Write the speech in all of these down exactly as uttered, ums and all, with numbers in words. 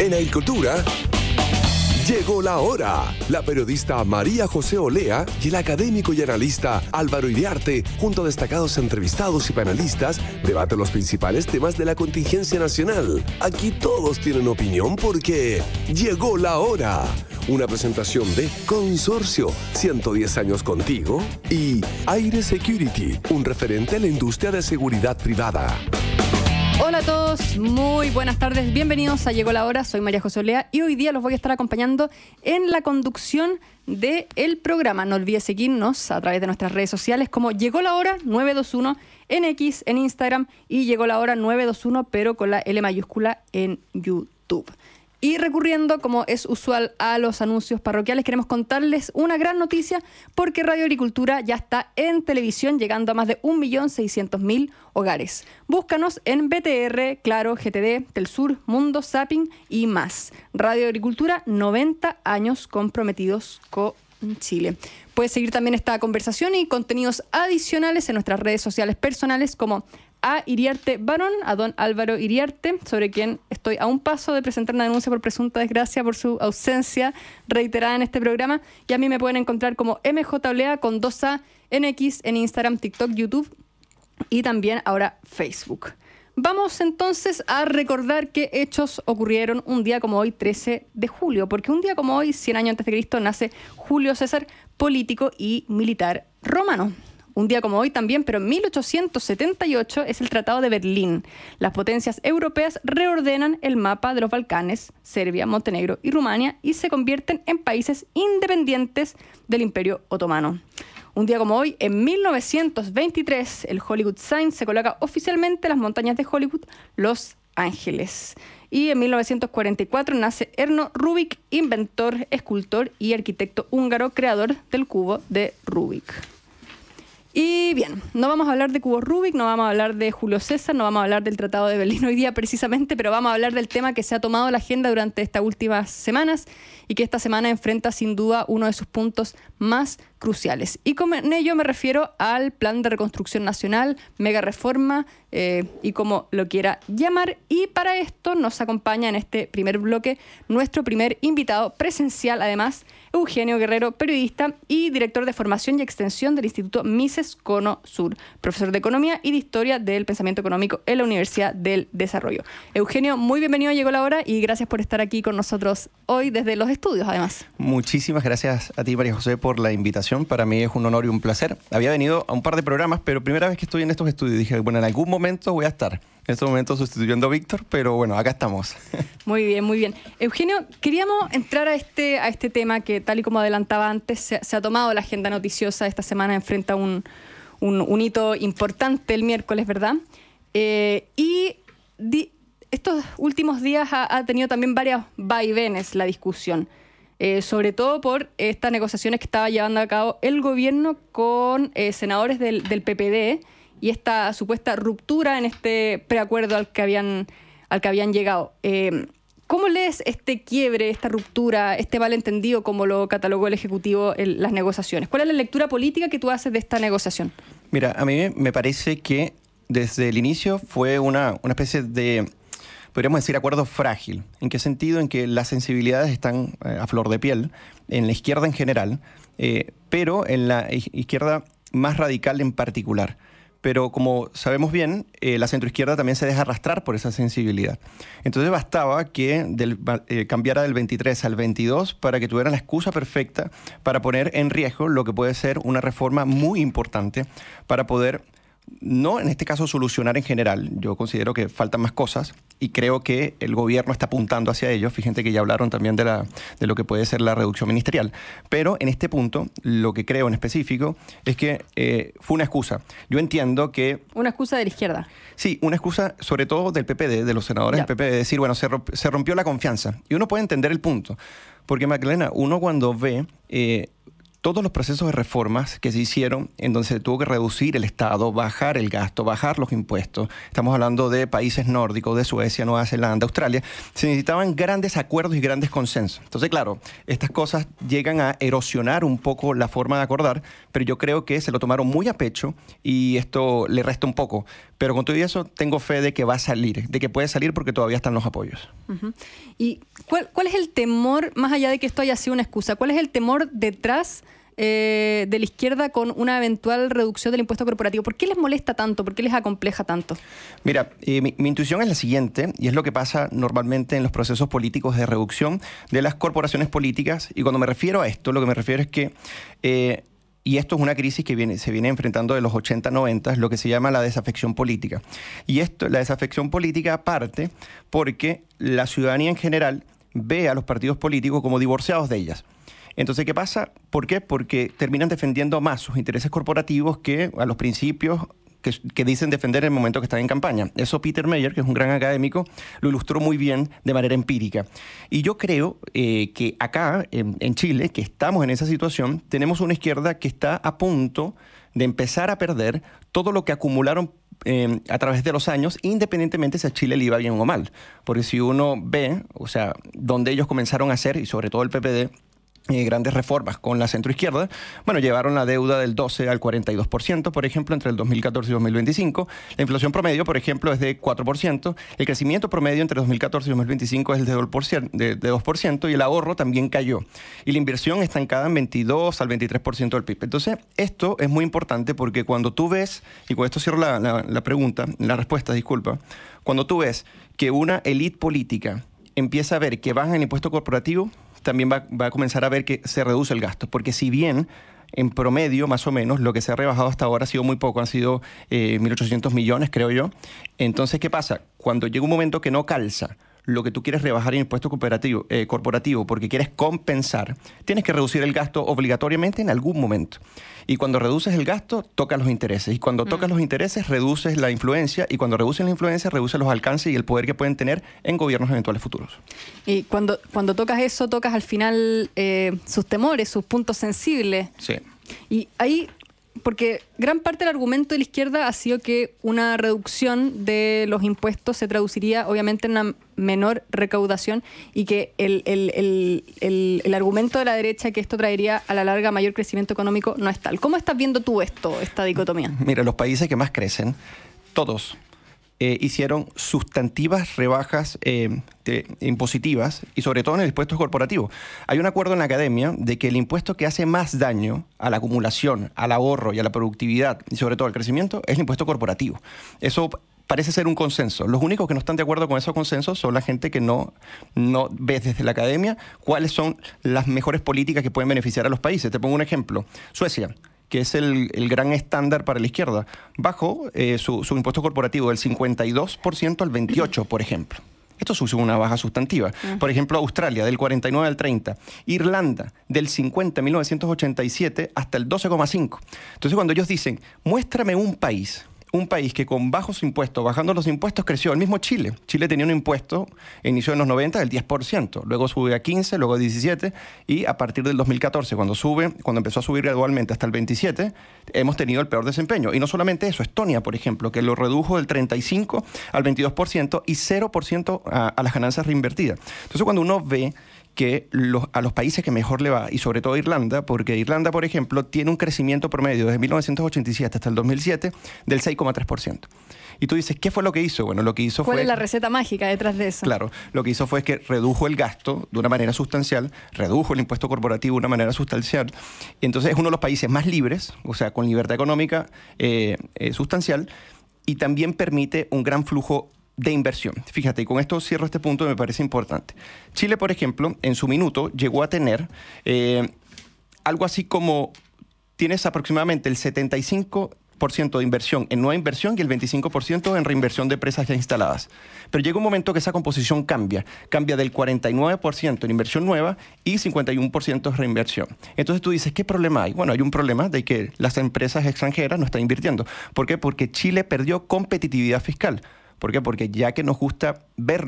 En Agricultura, llegó la hora. La periodista María José Olea y el académico y analista Álvaro Iriarte, junto a destacados entrevistados y panelistas, debaten los principales temas de la contingencia nacional. Aquí todos tienen opinión porque llegó la hora. Una presentación de Consorcio, ciento diez años contigo, y Aire Security, un referente a la industria de seguridad privada. Hola a todos, muy buenas tardes, bienvenidos a Llegó la Hora, soy María José Olea y hoy día los voy a estar acompañando en la conducción del programa. No olvides seguirnos a través de nuestras redes sociales como Llegó la Hora nueve dos uno en X, en Instagram, y Llegó la Hora nueve dos uno pero con la L mayúscula en YouTube. Y recurriendo, como es usual, a los anuncios parroquiales, queremos contarles una gran noticia porque Radio Agricultura ya está en televisión, llegando a más de un millón seiscientos mil hogares. Búscanos en B T R, Claro, G T D, Telsur, Mundo, Zapping y más. Radio Agricultura, noventa años comprometidos con Chile. Puedes seguir también esta conversación y contenidos adicionales en nuestras redes sociales personales como a Iriarte Barón, a don Álvaro Iriarte, sobre quien estoy a un paso de presentar una denuncia por presunta desgracia por su ausencia reiterada en este programa. Y a mí me pueden encontrar como M J Olea con dos A en X, en Instagram, TikTok, YouTube y también ahora Facebook. Vamos entonces a recordar qué hechos ocurrieron un día como hoy, trece de julio, porque un día como hoy, cien años antes de Cristo, nace Julio César, político y militar romano. Un día como hoy también, pero en mil ochocientos setenta y ocho, es el Tratado de Berlín. Las potencias europeas reordenan el mapa de los Balcanes, Serbia, Montenegro y Rumania, y se convierten en países independientes del Imperio Otomano. Un día como hoy, en mil novecientos veintitrés, el Hollywood Sign se coloca oficialmente en las montañas de Hollywood, Los Ángeles. Y en mil novecientos cuarenta y cuatro nace Erno Rubik, inventor, escultor y arquitecto húngaro, creador del cubo de Rubik. Y bien, no vamos a hablar de cubos Rubik, no vamos a hablar de Julio César, no vamos a hablar del Tratado de Berlín hoy día precisamente, pero vamos a hablar del tema que se ha tomado la agenda durante estas últimas semanas y que esta semana enfrenta sin duda uno de sus puntos más cruciales. Y con ello me refiero al Plan de Reconstrucción Nacional, mega reforma eh, y como lo quiera llamar. Y para esto nos acompaña en este primer bloque nuestro primer invitado presencial, además, Eugenio Guerrero, periodista y director de formación y extensión del Instituto Mises Cono Sur, profesor de Economía y de Historia del Pensamiento Económico en la Universidad del Desarrollo. Eugenio, muy bienvenido a Llegó la Hora y gracias por estar aquí con nosotros hoy desde los estudios, además. Muchísimas gracias a ti, María José, por la invitación. Para mí es un honor y un placer. Había venido a un par de programas, pero primera vez que estoy en estos estudios. Dije, bueno, en algún momento voy a estar. En este momento sustituyendo a Víctor, pero bueno, acá estamos. Muy bien, muy bien. Eugenio, queríamos entrar a este, a este tema que, tal y como adelantaba antes, se, se ha tomado la agenda noticiosa. Esta semana enfrenta un, un, un hito importante el miércoles, ¿verdad? Eh, y di, estos últimos días ha, ha tenido también varias vaivenes la discusión, eh, sobre todo por estas negociaciones que estaba llevando a cabo el gobierno con eh, senadores del, del P P D, y esta supuesta ruptura en este preacuerdo al que habían, al que habían llegado. Eh, ¿Cómo lees este quiebre, esta ruptura, este malentendido, como lo catalogó el Ejecutivo en las negociaciones? ¿Cuál es la lectura política que tú haces de esta negociación? Mira, a mí me parece que desde el inicio fue una, una especie de, podríamos decir, acuerdo frágil. ¿En qué sentido? En que las sensibilidades están eh, a flor de piel, en la izquierda en general, eh, pero en la izquierda más radical en particular. Pero como sabemos bien, eh, la centroizquierda también se deja arrastrar por esa sensibilidad. Entonces bastaba que del, eh, cambiara del veintitrés al veintidós para que tuvieran la excusa perfecta para poner en riesgo lo que puede ser una reforma muy importante para poder, no en este caso solucionar en general. Yo considero que faltan más cosas y creo que el gobierno está apuntando hacia ello. Fíjense que ya hablaron también de, la, de lo que puede ser la reducción ministerial. Pero en este punto, lo que creo en específico es que eh, fue una excusa. Yo entiendo que... Una excusa de la izquierda. Sí, una excusa sobre todo del P P D, de los senadores ya. del P P D, de decir, bueno, se, romp, se rompió la confianza. Y uno puede entender el punto. Porque, Magdalena, uno cuando ve... Eh, todos los procesos de reformas que se hicieron, en donde se tuvo que reducir el Estado, bajar el gasto, bajar los impuestos, estamos hablando de países nórdicos, de Suecia, Nueva Zelanda, Australia, se necesitaban grandes acuerdos y grandes consensos. Entonces, claro, estas cosas llegan a erosionar un poco la forma de acordar, pero yo creo que se lo tomaron muy a pecho y esto le resta un poco. Pero con todo eso, tengo fe de que va a salir, de que puede salir porque todavía están los apoyos. Uh-huh. ¿Y cuál, cuál es el temor, más allá de que esto haya sido una excusa, cuál es el temor detrás eh, de la izquierda con una eventual reducción del impuesto corporativo? ¿Por qué les molesta tanto? ¿Por qué les acompleja tanto? Mira, eh, mi, mi intuición es la siguiente, y es lo que pasa normalmente en los procesos políticos de reducción de las corporaciones políticas. Y cuando me refiero a esto, lo que me refiero es que... Eh, Y esto es una crisis que viene, se viene enfrentando de los ochenta, noventa, lo que se llama la desafección política. Y esto, la desafección política parte porque la ciudadanía en general ve a los partidos políticos como divorciados de ellas. Entonces, ¿qué pasa? ¿Por qué? Porque terminan defendiendo más sus intereses corporativos que a los principios que, que dicen defender en el momento que están en campaña. Eso Peter Meyer, que es un gran académico, lo ilustró muy bien de manera empírica. Y yo creo eh, que acá, en, en Chile, que estamos en esa situación, tenemos una izquierda que está a punto de empezar a perder todo lo que acumularon eh, a través de los años, independientemente si a Chile le iba bien o mal. Porque si uno ve, o sea, donde ellos comenzaron a hacer, y sobre todo el P P D, Eh, grandes reformas con la centroizquierda, bueno, llevaron la deuda del doce al cuarenta y dos por ciento, por ejemplo, entre el dos mil catorce y dos mil veinticinco. La inflación promedio, por ejemplo, es de cuatro por ciento. El crecimiento promedio entre dos mil catorce y dos mil veinticinco es de dos por ciento, de, de dos por ciento, y el ahorro también cayó. Y la inversión está estancada en veintidós al veintitrés por ciento del P I B. Entonces, esto es muy importante porque cuando tú ves, y con esto cierro la, la, la pregunta, la respuesta, disculpa, cuando tú ves que una élite política empieza a ver que baja el impuesto corporativo, también va, va a comenzar a ver que se reduce el gasto. Porque si bien, en promedio, más o menos, lo que se ha rebajado hasta ahora ha sido muy poco, han sido eh, mil ochocientos millones, creo yo. Entonces, ¿qué pasa? Cuando llega un momento que no calza lo que tú quieres rebajar en impuesto corporativo, eh, corporativo porque quieres compensar, tienes que reducir el gasto obligatoriamente en algún momento. Y cuando reduces el gasto, tocas los intereses. Y cuando mm. tocas los intereses, reduces la influencia. Y cuando reduces la influencia, reduces los alcances y el poder que pueden tener en gobiernos eventuales futuros. Y cuando, cuando tocas eso, tocas al final eh, sus temores, sus puntos sensibles. Sí. Y ahí... Porque gran parte del argumento de la izquierda ha sido que una reducción de los impuestos se traduciría obviamente en una menor recaudación y que el, el, el, el, el argumento de la derecha que esto traería a la larga mayor crecimiento económico no es tal. ¿Cómo estás viendo tú esto, esta dicotomía? Mira, los países que más crecen, todos, eh, hicieron sustantivas rebajas eh, de, impositivas y sobre todo en el impuesto corporativo. Hay un acuerdo en la academia de que el impuesto que hace más daño a la acumulación, al ahorro y a la productividad y sobre todo al crecimiento es el impuesto corporativo. Eso parece ser un consenso. Los únicos que no están de acuerdo con esos consensos son la gente que no, no ve desde la academia cuáles son las mejores políticas que pueden beneficiar a los países. Te pongo un ejemplo. Suecia, que es el, el gran estándar para la izquierda, bajó eh, su, su impuesto corporativo del cincuenta y dos por ciento al veintiocho por ciento, por ejemplo. Esto es una baja sustantiva. Por ejemplo, Australia, del cuarenta y nueve al treinta. Irlanda, del cincuenta en mil novecientos ochenta y siete hasta el doce coma cinco. Entonces, cuando ellos dicen, muéstrame un país... un país que con bajos impuestos, bajando los impuestos, creció. El mismo Chile. Chile tenía un impuesto, inició en los noventa, del diez por ciento. Luego sube a quince, luego a diecisiete. Y a partir del dos mil catorce, cuando sube, cuando empezó a subir gradualmente hasta el veintisiete, hemos tenido el peor desempeño. Y no solamente eso, Estonia, por ejemplo, que lo redujo del treinta y cinco al veintidós por ciento y cero por ciento a, a las ganancias reinvertidas. Entonces, cuando uno ve que los, a los países que mejor le va, y sobre todo Irlanda, porque Irlanda, por ejemplo, tiene un crecimiento promedio desde mil novecientos ochenta y siete hasta el dos mil siete del seis coma tres por ciento. Y tú dices, ¿qué fue lo que hizo? Bueno, lo que hizo ¿Cuál fue... es la receta mágica detrás de eso? Claro, lo que hizo fue que redujo el gasto de una manera sustancial, redujo el impuesto corporativo de una manera sustancial, y entonces es uno de los países más libres, o sea, con libertad económica eh, eh, sustancial, y también permite un gran flujo de inversión. Fíjate, y con esto cierro este punto que me parece importante. Chile, por ejemplo, en su minuto llegó a tener eh, algo así como, tienes aproximadamente el setenta y cinco por ciento de inversión en nueva inversión y el veinticinco por ciento en reinversión de empresas ya instaladas. Pero llega un momento que esa composición cambia. Cambia del cuarenta y nueve por ciento en inversión nueva y cincuenta y uno por ciento en reinversión. Entonces tú dices, ¿qué problema hay? Bueno, hay un problema de que las empresas extranjeras no están invirtiendo. ¿Por qué? Porque Chile perdió competitividad fiscal. ¿Por qué? Porque ya que nos gusta vernos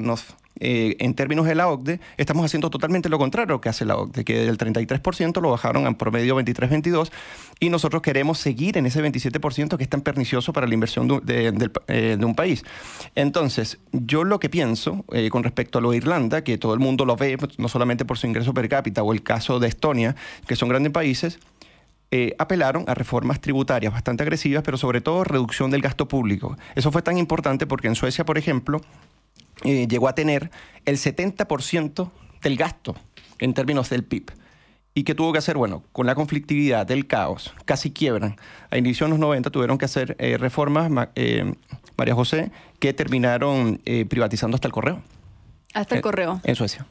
eh, en términos de la O C D E, estamos haciendo totalmente lo contrario que hace la O C D E, que del treinta y tres por ciento lo bajaron en promedio veintitrés veintidós por ciento, y nosotros queremos seguir en ese veintisiete por ciento que es tan pernicioso para la inversión de, de, de, eh, de un país. Entonces, yo lo que pienso eh, con respecto a lo de Irlanda, que todo el mundo lo ve, no solamente por su ingreso per cápita, o el caso de Estonia, que son grandes países, Eh, apelaron a reformas tributarias bastante agresivas, pero sobre todo reducción del gasto público. Eso fue tan importante porque en Suecia, por ejemplo, eh, llegó a tener el setenta por ciento del gasto en términos del P I B. ¿Y qué tuvo que hacer? Bueno, con la conflictividad, del caos, casi quiebran. A inicios de los noventa tuvieron que hacer eh, reformas, eh, María José, que terminaron eh, privatizando hasta el correo. Hasta el eh, correo. En Suecia.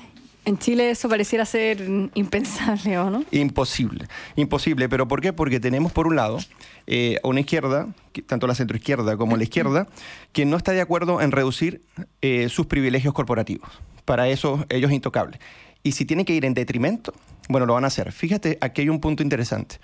En Chile eso pareciera ser impensable, ¿o no? Imposible, imposible. ¿Pero por qué? Porque tenemos, por un lado, eh, una izquierda, que, tanto la centroizquierda como la izquierda, que no está de acuerdo en reducir eh, sus privilegios corporativos. Para eso, ellos intocables. Y si tienen que ir en detrimento, bueno, lo van a hacer. Fíjate, aquí hay un punto interesante.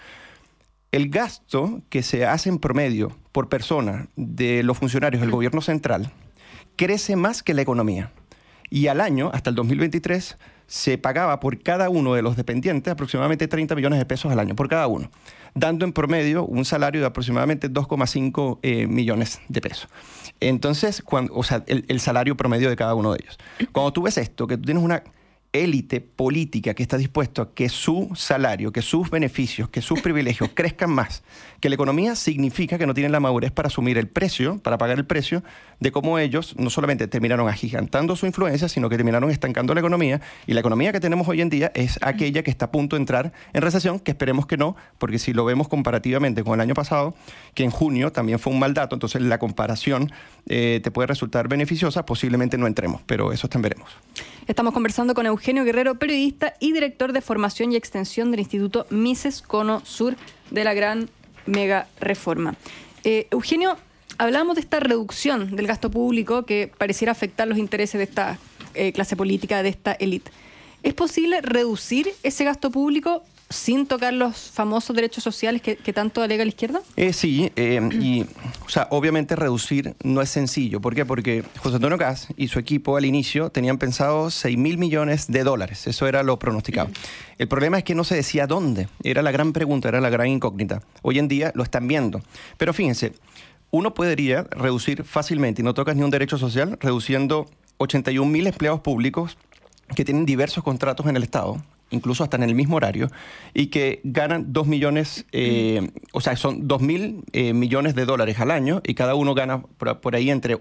El gasto que se hace en promedio por persona de los funcionarios del gobierno central crece más que la economía. Y al año, hasta el dos mil veintitrés, se pagaba por cada uno de los dependientes aproximadamente treinta millones de pesos al año, por cada uno, dando en promedio un salario de aproximadamente dos coma cinco eh, millones de pesos. Entonces, cuando, o sea, el, el salario promedio de cada uno de ellos. Cuando tú ves esto, que tú tienes una élite política que está dispuesto a que su salario, que sus beneficios, que sus privilegios crezcan más que la economía, significa que no tienen la madurez para asumir el precio, para pagar el precio de cómo ellos no solamente terminaron agigantando su influencia, sino que terminaron estancando la economía. Y la economía que tenemos hoy en día es aquella que está a punto de entrar en recesión, que esperemos que no, porque si lo vemos comparativamente con el año pasado, que en junio también fue un mal dato, entonces la comparación eh, te puede resultar beneficiosa, posiblemente no entremos, pero eso también veremos. Estamos conversando con Eugenio Guerrero, periodista y director de formación y extensión del Instituto Mises Cono Sur de la Gran Mega Reforma. Eh, Eugenio, hablamos de esta reducción del gasto público que pareciera afectar los intereses de esta eh, clase política, de esta élite. ¿Es posible reducir ese gasto público sin tocar los famosos derechos sociales que, que tanto alega la izquierda? Eh, sí, eh, y o sea, obviamente reducir no es sencillo. ¿Por qué? Porque José Antonio Kast y su equipo al inicio tenían pensado seis mil millones de dólares. Eso era lo pronosticado. El problema es que no se decía dónde. Era la gran pregunta, era la gran incógnita. Hoy en día lo están viendo. Pero fíjense, uno podría reducir fácilmente, y no tocas ni un derecho social, reduciendo ochenta y un mil empleados públicos que tienen diversos contratos en el Estado, incluso hasta en el mismo horario, y que ganan dos millones, eh, o sea, son dos mil eh, millones de dólares al año, y cada uno gana por, por ahí entre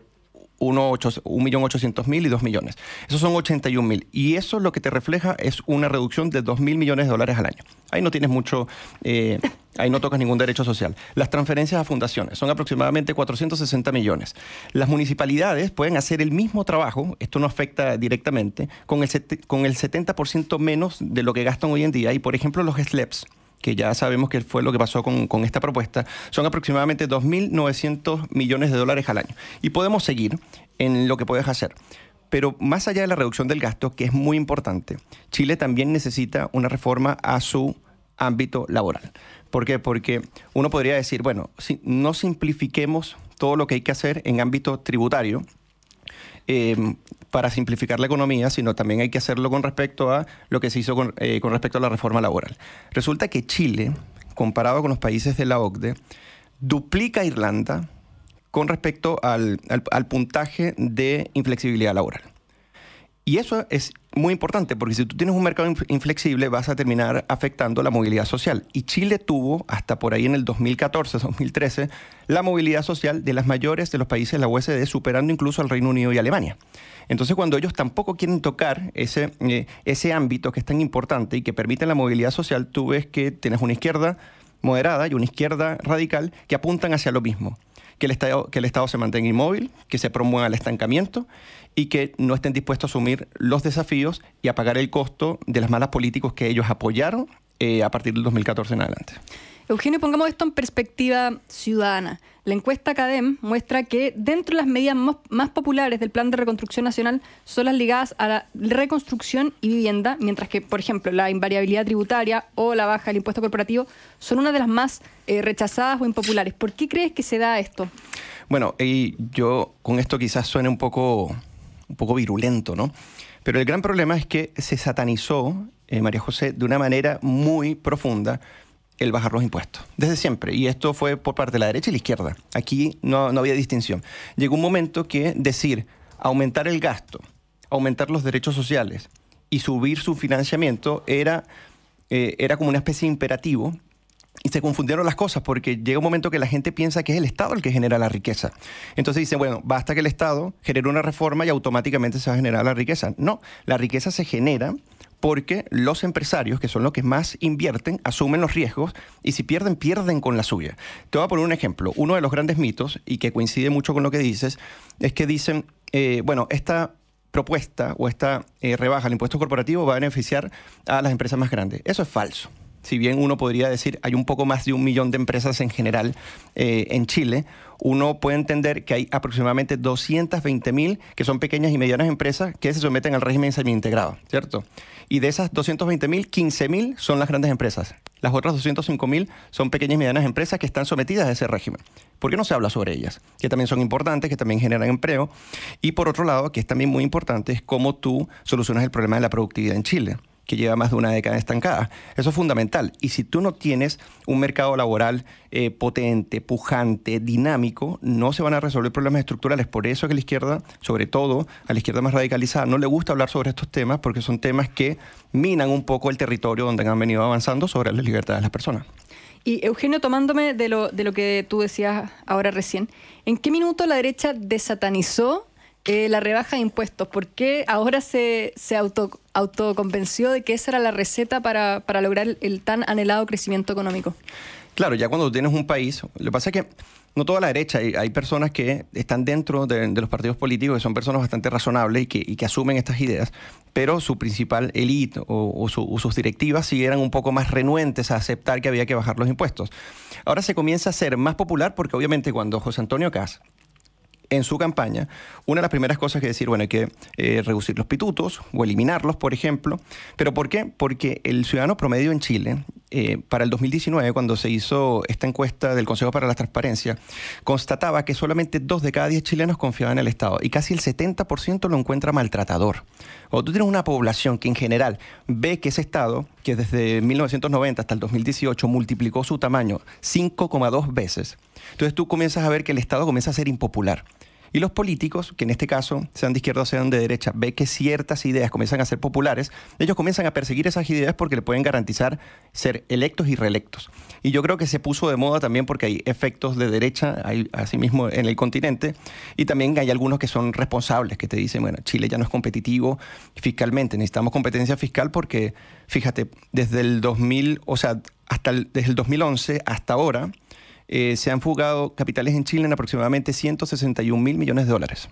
un millón ochocientos mil y dos millones. Esos son ochenta y un mil. Y eso lo que te refleja es una reducción de dos mil millones de dólares al año. Ahí no tienes mucho, eh, ahí no tocas ningún derecho social. Las transferencias a fundaciones son aproximadamente cuatrocientos sesenta millones. Las municipalidades pueden hacer el mismo trabajo, esto no afecta directamente, con el, con el setenta por ciento menos de lo que gastan hoy en día. Y, por ejemplo, los S L E Ps, que ya sabemos que fue lo que pasó con, con esta propuesta, son aproximadamente dos mil novecientos millones de dólares al año. Y podemos seguir en lo que puedes hacer. Pero más allá de la reducción del gasto, que es muy importante, Chile también necesita una reforma a su ámbito laboral. ¿Por qué? Porque uno podría decir, bueno, si no simplifiquemos todo lo que hay que hacer en ámbito tributario, Eh, para simplificar la economía, sino también hay que hacerlo con respecto a lo que se hizo con, eh, con respecto a la reforma laboral. Resulta que Chile, comparado con los países de la O C D E, duplica a Irlanda con respecto al, al, al puntaje de inflexibilidad laboral. Y eso es muy importante, porque si tú tienes un mercado inflexible vas a terminar afectando la movilidad social. Y Chile tuvo, hasta por ahí en el dos mil catorce, dos mil trece, la movilidad social de las mayores de los países de la O E C D, superando incluso al Reino Unido y Alemania. Entonces, cuando ellos tampoco quieren tocar ese, eh, ese ámbito que es tan importante y que permite la movilidad social, tú ves que tienes una izquierda moderada y una izquierda radical que apuntan hacia lo mismo. Que el, Estado, que el Estado se mantenga inmóvil, que se promueva el estancamiento y que no estén dispuestos a asumir los desafíos y a pagar el costo de las malas políticas que ellos apoyaron eh, a partir del dos mil catorce en adelante. Eugenio, pongamos esto en perspectiva ciudadana. La encuesta CADEM muestra que dentro de las medidas más, más populares del Plan de Reconstrucción Nacional son las ligadas a la reconstrucción y vivienda, mientras que, por ejemplo, la invariabilidad tributaria o la baja del impuesto corporativo son una de las más eh, rechazadas o impopulares. ¿Por qué crees que se da esto? Bueno, y yo con esto quizás suene un poco... un poco virulento, ¿no? Pero el gran problema es que se satanizó, eh, María José, de una manera muy profunda el bajar los impuestos, desde siempre. Y esto fue por parte de la derecha y la izquierda. Aquí no, no había distinción. Llegó un momento que decir aumentar el gasto, aumentar los derechos sociales y subir su financiamiento era, eh, era como una especie de imperativo. Y se confundieron las cosas porque llega un momento que la gente piensa que es el Estado el que genera la riqueza. Entonces dicen, bueno, basta que el Estado genere una reforma y automáticamente se va a generar la riqueza. No, la riqueza se genera porque los empresarios, que son los que más invierten, asumen los riesgos y si pierden, pierden con la suya. Te voy a poner un ejemplo. Uno de los grandes mitos, y que coincide mucho con lo que dices, es que dicen, eh, bueno, esta propuesta o esta eh, rebaja al impuesto corporativo va a beneficiar a las empresas más grandes. Eso es falso. Si bien uno podría decir hay un poco más de un millón de empresas en general eh, en Chile, uno puede entender que hay aproximadamente doscientas veinte mil que son pequeñas y medianas empresas que se someten al régimen semi-integrado, ¿cierto? Y de esas doscientas veinte mil, quince mil son las grandes empresas. Las otras doscientas cinco mil son pequeñas y medianas empresas que están sometidas a ese régimen. ¿Por qué no se habla sobre ellas? Que también son importantes, que también generan empleo. Y por otro lado, que es también muy importante, es cómo tú solucionas el problema de la productividad en Chile, que lleva más de una década estancada. Eso es fundamental. Y si tú no tienes un mercado laboral eh, potente, pujante, dinámico, no se van a resolver problemas estructurales. Por eso que a la izquierda, sobre todo a la izquierda más radicalizada, no le gusta hablar sobre estos temas porque son temas que minan un poco el territorio donde han venido avanzando sobre las libertades de las personas. Y Eugenio, tomándome de lo, de lo que tú decías ahora recién, ¿en qué minuto la derecha desatanizó Eh, la rebaja de impuestos? ¿Por qué ahora se, se auto, autoconvenció de que esa era la receta para, para lograr el, el tan anhelado crecimiento económico? Claro, ya cuando tienes un país, lo que pasa es que no toda la derecha, hay, hay personas que están dentro de, de los partidos políticos, que son personas bastante razonables y que, y que asumen estas ideas, pero su principal élite o, o, su, o sus directivas sí eran un poco más renuentes a aceptar que había que bajar los impuestos. Ahora se comienza a ser más popular porque obviamente cuando José Antonio Kast, en su campaña, una de las primeras cosas que decir, bueno, hay que eh, reducir los pitutos o eliminarlos, por ejemplo. ¿Pero por qué? Porque el ciudadano promedio en Chile, eh, para el dos mil diecinueve, cuando se hizo esta encuesta del Consejo para la Transparencia, constataba que solamente dos de cada diez chilenos confiaban en el Estado y casi el setenta por ciento lo encuentra maltratador. Cuando tú tienes una población que en general ve que ese Estado, que desde mil novecientos noventa hasta el dos mil dieciocho multiplicó su tamaño cinco coma dos veces, entonces tú comienzas a ver que el Estado comienza a ser impopular. Y los políticos, que en este caso sean de izquierda o sean de derecha, ve que ciertas ideas comienzan a ser populares, ellos comienzan a perseguir esas ideas porque le pueden garantizar ser electos y reelectos. Y yo creo que se puso de moda también porque hay efectos de derecha, hay asimismo en el continente, y también hay algunos que son responsables, que te dicen, bueno, Chile ya no es competitivo fiscalmente, necesitamos competencia fiscal porque, fíjate, desde el dos mil, o sea, hasta el, desde el dos mil once hasta ahora, Eh, se han fugado capitales en Chile en aproximadamente ciento sesenta y un mil millones de dólares.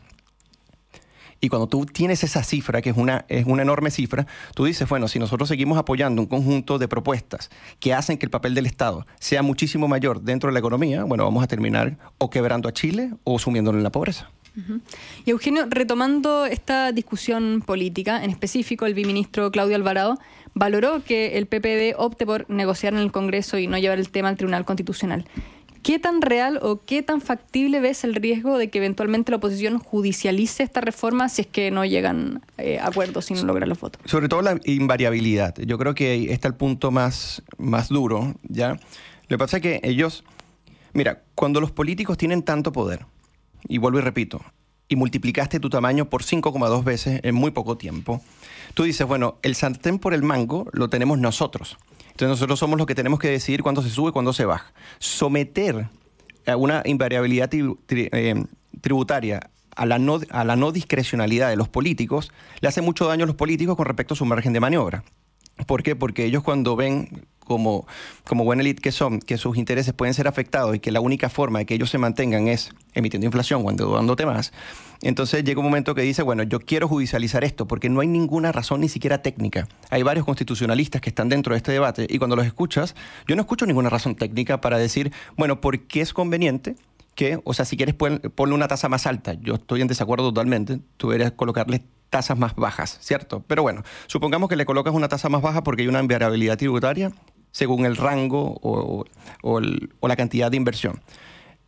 Y cuando tú tienes esa cifra, que es una, es una enorme cifra, tú dices, bueno, si nosotros seguimos apoyando un conjunto de propuestas que hacen que el papel del Estado sea muchísimo mayor dentro de la economía, bueno, vamos a terminar o quebrando a Chile o sumiéndolo en la pobreza. Uh-huh. Y Eugenio, retomando esta discusión política, en específico el viceministro Claudio Alvarado valoró que el P P D opte por negociar en el Congreso y no llevar el tema al Tribunal Constitucional. ¿Qué tan real o qué tan factible ves el riesgo de que eventualmente la oposición judicialice esta reforma si es que no llegan eh, a acuerdos sin lograr los votos? Sobre todo la invariabilidad. Yo creo que ahí está el punto más, más duro, ¿ya? Lo que pasa es que ellos... Mira, cuando los políticos tienen tanto poder, y vuelvo y repito, y multiplicaste tu tamaño por cinco coma dos veces en muy poco tiempo, tú dices, bueno, el sartén por el mango lo tenemos nosotros. Entonces nosotros somos los que tenemos que decidir cuándo se sube y cuándo se baja. Someter a una invariabilidad tri, tri, eh, tributaria a la, no, a la no discrecionalidad de los políticos le hace mucho daño a los políticos con respecto a su margen de maniobra. ¿Por qué? Porque ellos cuando ven, como, como buena élite que son, que sus intereses pueden ser afectados y que la única forma de que ellos se mantengan es emitiendo inflación o endeudándote más, entonces llega un momento que dice, bueno, yo quiero judicializar esto porque no hay ninguna razón ni siquiera técnica. Hay varios constitucionalistas que están dentro de este debate y cuando los escuchas, yo no escucho ninguna razón técnica para decir, bueno, ¿por qué es conveniente que, o sea, si quieres ponle una tasa más alta? Yo estoy en desacuerdo totalmente, tú deberías colocarle tasas más bajas, ¿cierto? Pero bueno, supongamos que le colocas una tasa más baja porque hay una invariabilidad tributaria según el rango o, o, el, o la cantidad de inversión.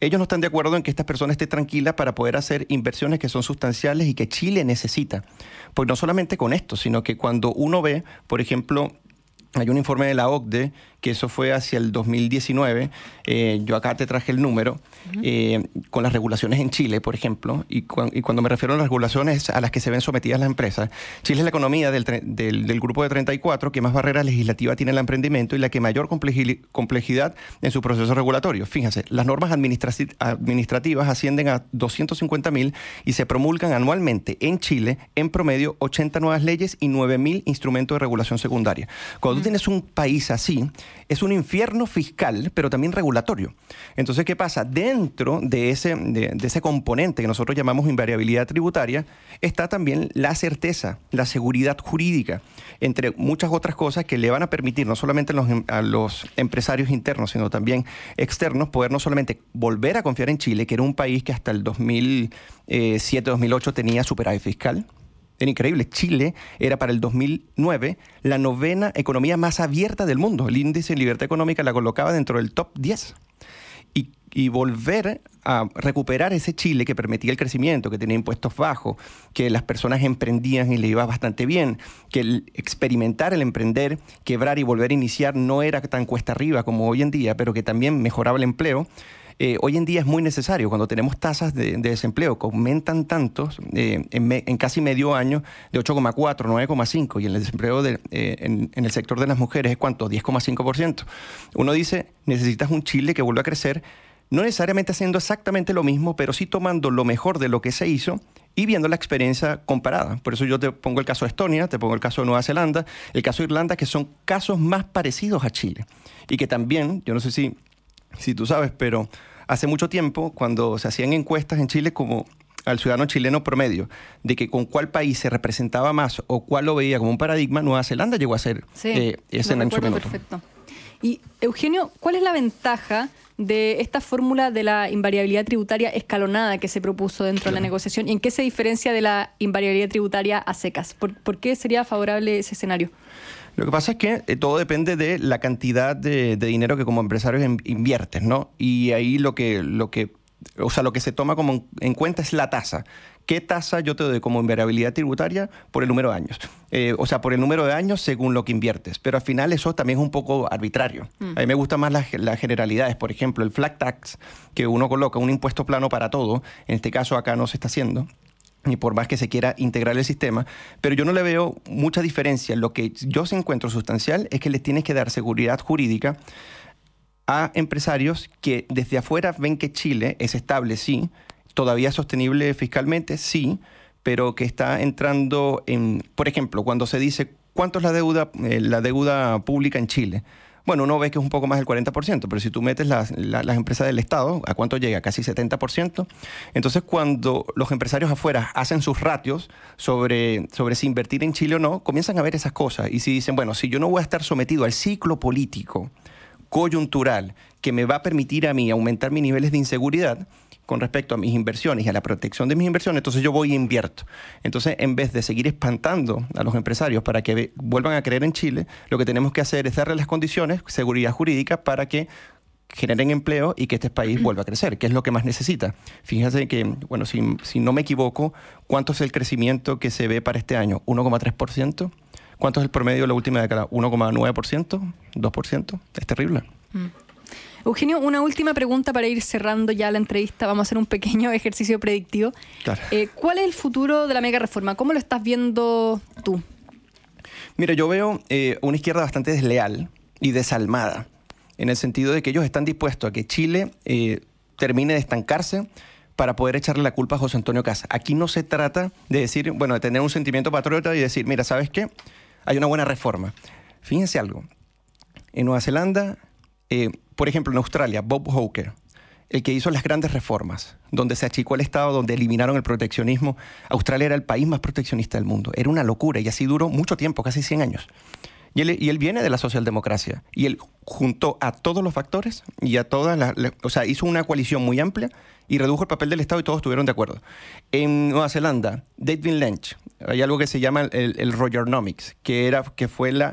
Ellos no están de acuerdo en que esta persona esté tranquila para poder hacer inversiones que son sustanciales y que Chile necesita. Pues no solamente con esto, sino que cuando uno ve, por ejemplo, hay un informe de la O C D E, que eso fue hacia el dos mil diecinueve, eh, yo acá te traje el número, uh-huh. eh, con las regulaciones en Chile, por ejemplo, y, cu y cuando me refiero a las regulaciones a las que se ven sometidas las empresas, Chile es la economía del, del, del grupo de treinta y cuatro que más barreras legislativas tiene el emprendimiento y la que mayor complejidad en su proceso regulatorio. Fíjense, las normas administrativas ascienden a doscientos cincuenta mil y se promulgan anualmente en Chile, en promedio, ochenta nuevas leyes y nueve mil instrumentos de regulación secundaria. Cuando uh-huh. tú tienes un país así, es un infierno fiscal, pero también regulatorio. Entonces, ¿qué pasa? Dentro de ese, de, de ese componente que nosotros llamamos invariabilidad tributaria, está también la certeza, la seguridad jurídica, entre muchas otras cosas que le van a permitir no solamente a los, a los empresarios internos, sino también externos, poder no solamente volver a confiar en Chile, que era un país que hasta el dos mil siete dos mil ocho tenía superávit fiscal. Era increíble. Chile era para el dos mil nueve la novena economía más abierta del mundo. El índice de libertad económica la colocaba dentro del top diez. Y, y volver a recuperar ese Chile que permitía el crecimiento, que tenía impuestos bajos, que las personas emprendían y le iba bastante bien, que el experimentar, el emprender, quebrar y volver a iniciar no era tan cuesta arriba como hoy en día, pero que también mejoraba el empleo. Eh, hoy en día es muy necesario cuando tenemos tasas de, de desempleo que aumentan tantos eh, en, me, en casi medio año de ocho coma cuatro, nueve coma cinco y en el desempleo de, eh, en, en el sector de las mujeres es ¿cuánto? diez coma cinco por ciento. Uno dice, necesitas un Chile que vuelva a crecer, no necesariamente haciendo exactamente lo mismo, pero sí tomando lo mejor de lo que se hizo y viendo la experiencia comparada. Por eso yo te pongo el caso de Estonia, te pongo el caso de Nueva Zelanda, el caso de Irlanda, que son casos más parecidos a Chile. Y que también, yo no sé si, si tú sabes, pero hace mucho tiempo, cuando se hacían encuestas en Chile como al ciudadano chileno promedio, de que con cuál país se representaba más o cuál lo veía como un paradigma, Nueva Zelanda llegó a ser sí, eh, ese en su minuto. Perfecto. Y, Eugenio, ¿cuál es la ventaja de esta fórmula de la invariabilidad tributaria escalonada que se propuso dentro de la negociación? ¿Y en qué se diferencia de la invariabilidad tributaria a secas? ¿Por, por qué sería favorable ese escenario? Lo que pasa es que eh, todo depende de la cantidad de, de dinero que como empresarios in, inviertes, ¿no? Y ahí lo que, lo que, o sea, lo que se toma como en, en cuenta es la tasa. ¿Qué tasa yo te doy como invariabilidad tributaria? Por el número de años. Eh, o sea, por el número de años según lo que inviertes. Pero al final eso también es un poco arbitrario. Mm. A mí me gustan más las, las generalidades. Por ejemplo, el flat tax, que uno coloca un impuesto plano para todo. En este caso acá no se está haciendo, ni por más que se quiera integrar el sistema, pero yo no le veo mucha diferencia. Lo que yo sí encuentro sustancial es que les tienes que dar seguridad jurídica a empresarios que desde afuera ven que Chile es estable, sí, todavía sostenible fiscalmente, sí, pero que está entrando en, por ejemplo, cuando se dice cuánto es la deuda, eh, la deuda pública en Chile. Bueno, uno ve que es un poco más del cuarenta por ciento, pero si tú metes las, las, las empresas del Estado, ¿a cuánto llega? Casi setenta por ciento. Entonces, cuando los empresarios afuera hacen sus ratios sobre, sobre si invertir en Chile o no, comienzan a ver esas cosas. Y si dicen, bueno, si yo no voy a estar sometido al ciclo político coyuntural que me va a permitir a mí aumentar mis niveles de inseguridad con respecto a mis inversiones y a la protección de mis inversiones, entonces yo voy e invierto. Entonces, en vez de seguir espantando a los empresarios para que ve, vuelvan a creer en Chile, lo que tenemos que hacer es darle las condiciones, seguridad jurídica, para que generen empleo y que este país vuelva a crecer, que es lo que más necesita. Fíjense que, bueno, si, si no me equivoco, ¿cuánto es el crecimiento que se ve para este año? ¿uno coma tres por ciento? ¿Cuánto es el promedio de la última década? ¿uno coma nueve por ciento? ¿dos por ciento? Es terrible. Mm. Eugenio, una última pregunta para ir cerrando ya la entrevista. Vamos a hacer un pequeño ejercicio predictivo. Claro. Eh, ¿Cuál es el futuro de la mega reforma? ¿Cómo lo estás viendo tú? Mira, yo veo eh, una izquierda bastante desleal y desalmada, en el sentido de que ellos están dispuestos a que Chile eh, termine de estancarse para poder echarle la culpa a José Antonio Kast. Aquí no se trata de decir, bueno, de tener un sentimiento patriota y decir, mira, ¿sabes qué? Hay una buena reforma. Fíjense algo. En Nueva Zelanda, eh, por ejemplo, en Australia, Bob Hawke, el que hizo las grandes reformas, donde se achicó el Estado, donde eliminaron el proteccionismo. Australia era el país más proteccionista del mundo. Era una locura y así duró mucho tiempo, casi cien años. Y él, y él viene de la socialdemocracia. Y él juntó a todos los factores y a todas las... La, o sea, hizo una coalición muy amplia y redujo el papel del Estado y todos estuvieron de acuerdo. En Nueva Zelanda, David Lynch, hay algo que se llama el, el Rogernomics, que, era, que fue la...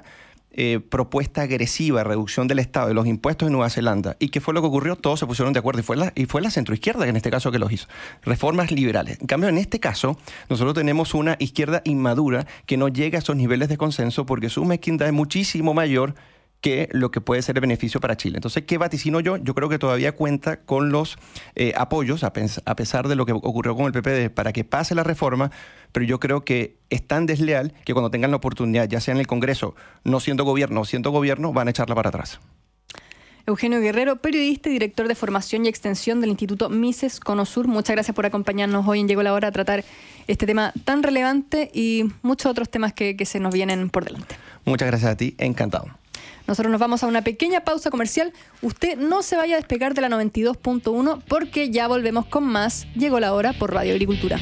eh, propuesta agresiva, reducción del Estado, de los impuestos en Nueva Zelanda. ¿Y qué fue lo que ocurrió? Todos se pusieron de acuerdo y fue la, y fue la centroizquierda que en este caso que los hizo. Reformas liberales. En cambio, en este caso, nosotros tenemos una izquierda inmadura que no llega a esos niveles de consenso porque su mezquindad es muchísimo mayor que lo que puede ser el beneficio para Chile. Entonces, ¿qué vaticino yo? Yo creo que todavía cuenta con los eh, apoyos, a, pens- a pesar de lo que ocurrió con el P P D, para que pase la reforma, pero yo creo que es tan desleal que cuando tengan la oportunidad, ya sea en el Congreso, no siendo gobierno o siendo gobierno, van a echarla para atrás. Eugenio Guerrero, periodista y director de formación y extensión del Instituto Mises Conosur. Muchas gracias por acompañarnos hoy en Llegó la Hora a tratar este tema tan relevante y muchos otros temas que, que se nos vienen por delante. Muchas gracias a ti, encantado. Nosotros nos vamos a una pequeña pausa comercial. Usted no se vaya a despegar de la noventa y dos punto uno porque ya volvemos con más. Llegó la hora por Radio Agricultura.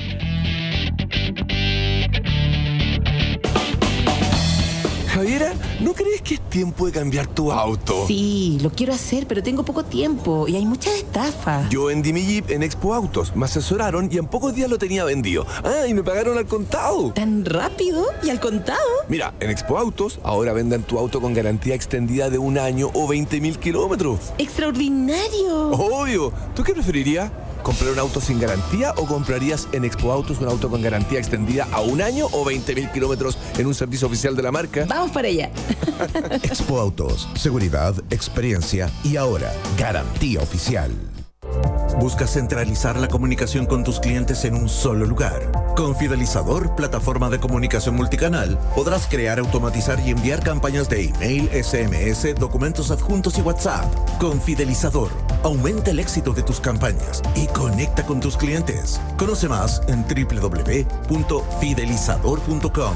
Javiera, ¿no crees que es tiempo de cambiar tu auto? Sí, lo quiero hacer, pero tengo poco tiempo y hay muchas estafas. Yo vendí mi Jeep en Expo Autos, me asesoraron y en pocos días lo tenía vendido. Ah, y me pagaron al contado. ¿Tan rápido y al contado? Mira, en Expo Autos ahora venden tu auto con garantía extendida de un año o veinte mil kilómetros. ¡Extraordinario! Obvio. ¿Tú qué preferirías? ¿Comprar un auto sin garantía o comprarías en Expo Autos un auto con garantía extendida a un año o veinte mil kilómetros en un servicio oficial de la marca? Vamos para allá. Expo Autos, seguridad, experiencia y ahora garantía oficial. ¿Buscas centralizar la comunicación con tus clientes en un solo lugar? Con Fidelizador, plataforma de comunicación multicanal, podrás crear, automatizar y enviar campañas de email, S M S, documentos adjuntos y WhatsApp. Con Fidelizador, aumenta el éxito de tus campañas y conecta con tus clientes. Conoce más en doble u doble u doble u punto fidelizador punto com.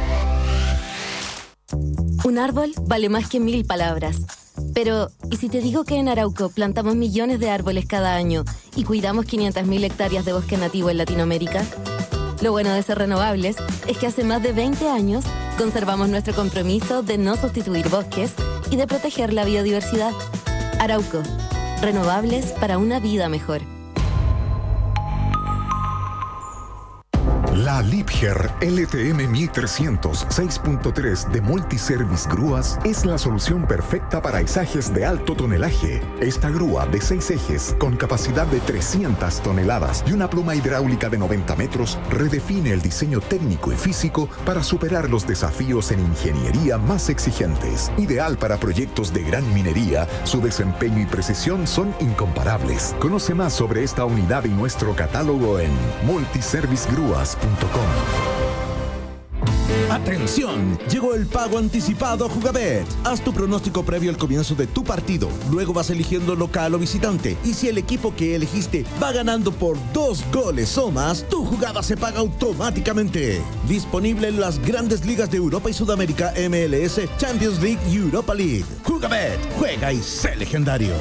Un árbol vale más que mil palabras. Pero, ¿y si te digo que en Arauco plantamos millones de árboles cada año y cuidamos quinientas mil hectáreas de bosque nativo en Latinoamérica? Lo bueno de ser renovables es que hace más de veinte años conservamos nuestro compromiso de no sustituir bosques y de proteger la biodiversidad. Arauco, renovables para una vida mejor. La Liebherr L T M mil trescientos seis punto tres de Multiservice Grúas es la solución perfecta para izajes de alto tonelaje. Esta grúa de seis ejes con capacidad de trescientas toneladas y una pluma hidráulica de noventa metros redefine el diseño técnico y físico para superar los desafíos en ingeniería más exigentes. Ideal para proyectos de gran minería, su desempeño y precisión son incomparables. Conoce más sobre esta unidad y nuestro catálogo en multiservice grúas punto com. ¡Atención! Llegó el pago anticipado a Jugabet. Haz tu pronóstico previo al comienzo de tu partido. Luego vas eligiendo local o visitante. Y si el equipo que elegiste va ganando por dos goles o más, tu jugada se paga automáticamente. Disponible en las grandes ligas de Europa y Sudamérica, M L S, Champions League y Europa League. Jugabet. Juega y sé legendario.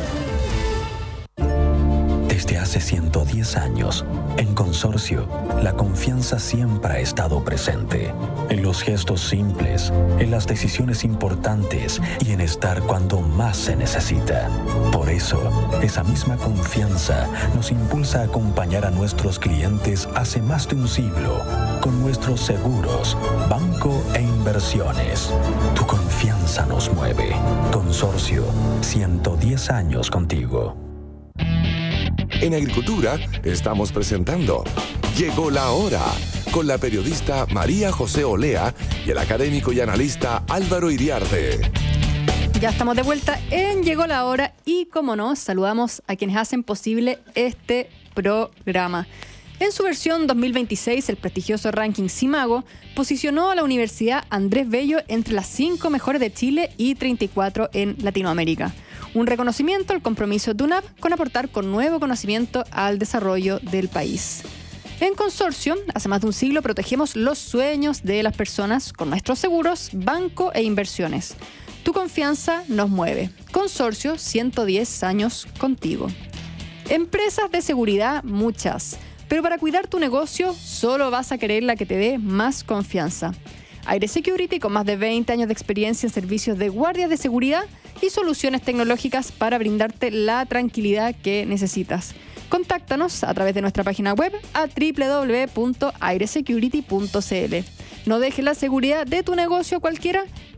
Desde hace ciento diez años, en Consorcio, la confianza siempre ha estado presente. En los gestos simples, en las decisiones importantes y en estar cuando más se necesita. Por eso, esa misma confianza nos impulsa a acompañar a nuestros clientes hace más de un siglo con nuestros seguros, banco e inversiones. Tu confianza nos mueve. Consorcio, ciento diez años contigo. En Agricultura estamos presentando Llegó la Hora con la periodista María José Olea y el académico y analista Álvaro Iriarte. Ya estamos de vuelta en Llegó la Hora y, como no, saludamos a quienes hacen posible este programa. En su versión dos mil veintiséis, el prestigioso ranking Simago posicionó a la Universidad Andrés Bello entre las cinco mejores de Chile y treinta y cuatro en Latinoamérica. Un reconocimiento al compromiso de U N A P con aportar con nuevo conocimiento al desarrollo del país. En Consorcio, hace más de un siglo protegemos los sueños de las personas con nuestros seguros, banco e inversiones. Tu confianza nos mueve. Consorcio, ciento diez años contigo. Empresas de seguridad, muchas. Pero para cuidar tu negocio, solo vas a querer la que te dé más confianza. Aire Security, con más de veinte años de experiencia en servicios de guardias de seguridad y soluciones tecnológicas para brindarte la tranquilidad que necesitas. Contáctanos a través de nuestra página web a doble u doble u doble u punto aire security punto c l. No dejes la seguridad de tu negocio cualquiera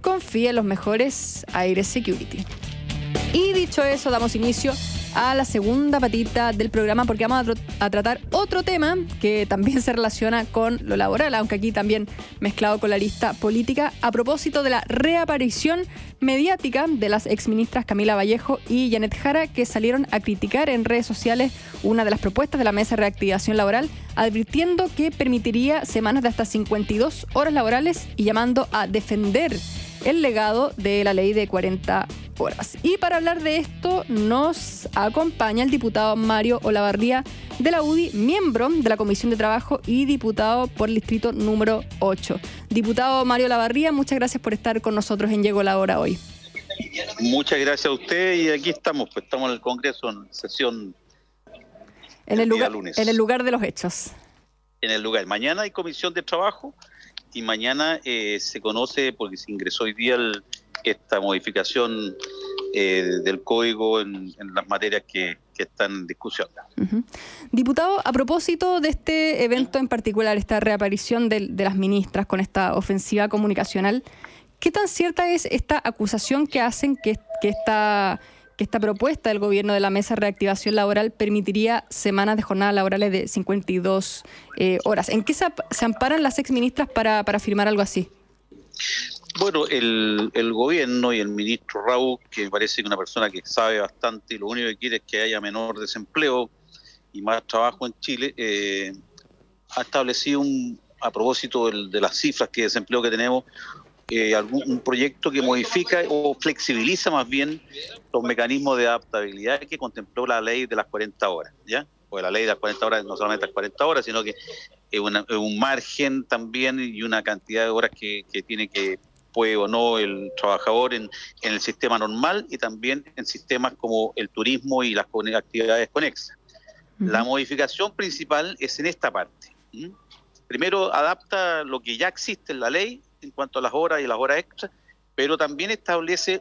confía en los mejores Aires Security. Y dicho eso, damos inicio a la segunda patita del programa porque vamos a, tr- a tratar otro tema que también se relaciona con lo laboral, aunque aquí también mezclado con la lista política, a propósito de la reaparición mediática de las exministras Camila Vallejo y Janet Jara, que salieron a criticar en redes sociales una de las propuestas de la Mesa de Reactivación Laboral, advirtiendo que permitiría semanas de hasta cincuenta y dos horas laborales y llamando a defender el legado de la ley de cuarenta horas. Y para hablar de esto nos acompaña el diputado Mario Olavarría de la U D I, miembro de la Comisión de Trabajo y diputado por el distrito número ocho. Diputado Mario Olavarría, muchas gracias por estar con nosotros en Llegó la Hora hoy. Muchas gracias a usted y aquí estamos, pues estamos en el Congreso en sesión en el, el lugar, lunes. En el lugar de los hechos. En el lugar. Mañana hay Comisión de Trabajo y mañana eh, se conoce, porque se ingresó hoy día el, esta modificación eh, del código en, en las materias que, que están en discusión. Uh-huh. Diputado, a propósito de este evento en particular, esta reaparición de, de las ministras con esta ofensiva comunicacional, ¿qué tan cierta es esta acusación que hacen que, que esta... que esta propuesta del gobierno de la Mesa de Reactivación Laboral permitiría semanas de jornadas laborales de cincuenta y dos eh, horas? ¿En qué se, se amparan las exministras para, para firmar algo así? Bueno, el, el gobierno y el ministro Raúl, que me parece que es una persona que sabe bastante y lo único que quiere es que haya menor desempleo y más trabajo en Chile, eh, ha establecido un, a propósito del, de las cifras de desempleo que tenemos, Eh, algún, un proyecto que modifica o flexibiliza más bien los mecanismos de adaptabilidad que contempló la ley de las cuarenta horas, ¿ya? Pues la ley de las cuarenta horas no solamente las cuarenta horas, sino que es una, un margen también y una cantidad de horas que, que tiene que, puede o no, el trabajador en, en el sistema normal y también en sistemas como el turismo y las actividades conexas. Uh-huh. La modificación principal es en esta parte. ¿Mm? Primero adapta lo que ya existe en la ley en cuanto a las horas y las horas extras, pero también establece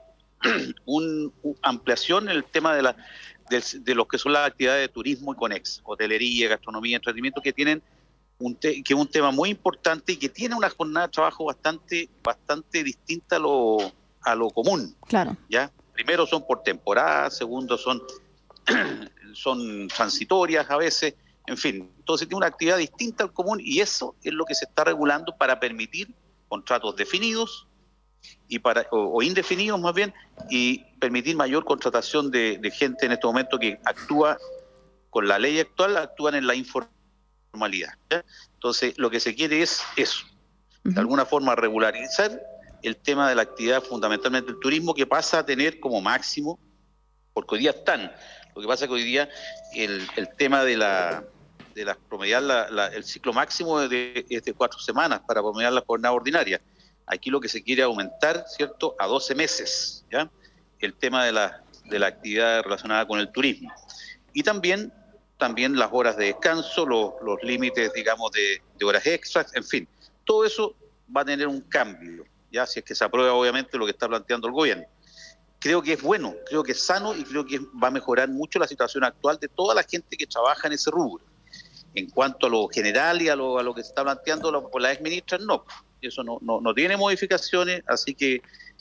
una un ampliación en el tema de, la, de, de lo que son las actividades de turismo y conexas, hotelería, gastronomía, entretenimiento, que tienen un te, que es un tema muy importante y que tiene una jornada de trabajo bastante bastante distinta a lo, a lo común. Claro. ¿Ya? Primero son por temporada, segundo son, son transitorias a veces, en fin, entonces tiene una actividad distinta al común y eso es lo que se está regulando para permitir contratos definidos y para o, o indefinidos más bien y permitir mayor contratación de, de gente en este momento que actúa con la ley actual, actúan en la informalidad, ¿ya? Entonces lo que se quiere es eso, de alguna forma regularizar el tema de la actividad, fundamentalmente el turismo, que pasa a tener como máximo, porque hoy día están, lo que pasa es que hoy día el, el tema de la de las promediar la, la, el ciclo máximo es de, es de cuatro semanas para promediar la jornada ordinaria. Aquí lo que se quiere aumentar, ¿cierto?, a doce meses, ¿ya? El tema de la, de la actividad relacionada con el turismo. Y también, también las horas de descanso, los, los límites, digamos, de, de horas extras, en fin. Todo eso va a tener un cambio, ¿ya? Si es que se aprueba, obviamente, lo que está planteando el gobierno. Creo que es bueno, creo que es sano y creo que va a mejorar mucho la situación actual de toda la gente que trabaja en ese rubro. En cuanto a lo general y a lo, a lo que se está planteando lo, por las exministras, no. Eso no, no, no tiene modificaciones, así que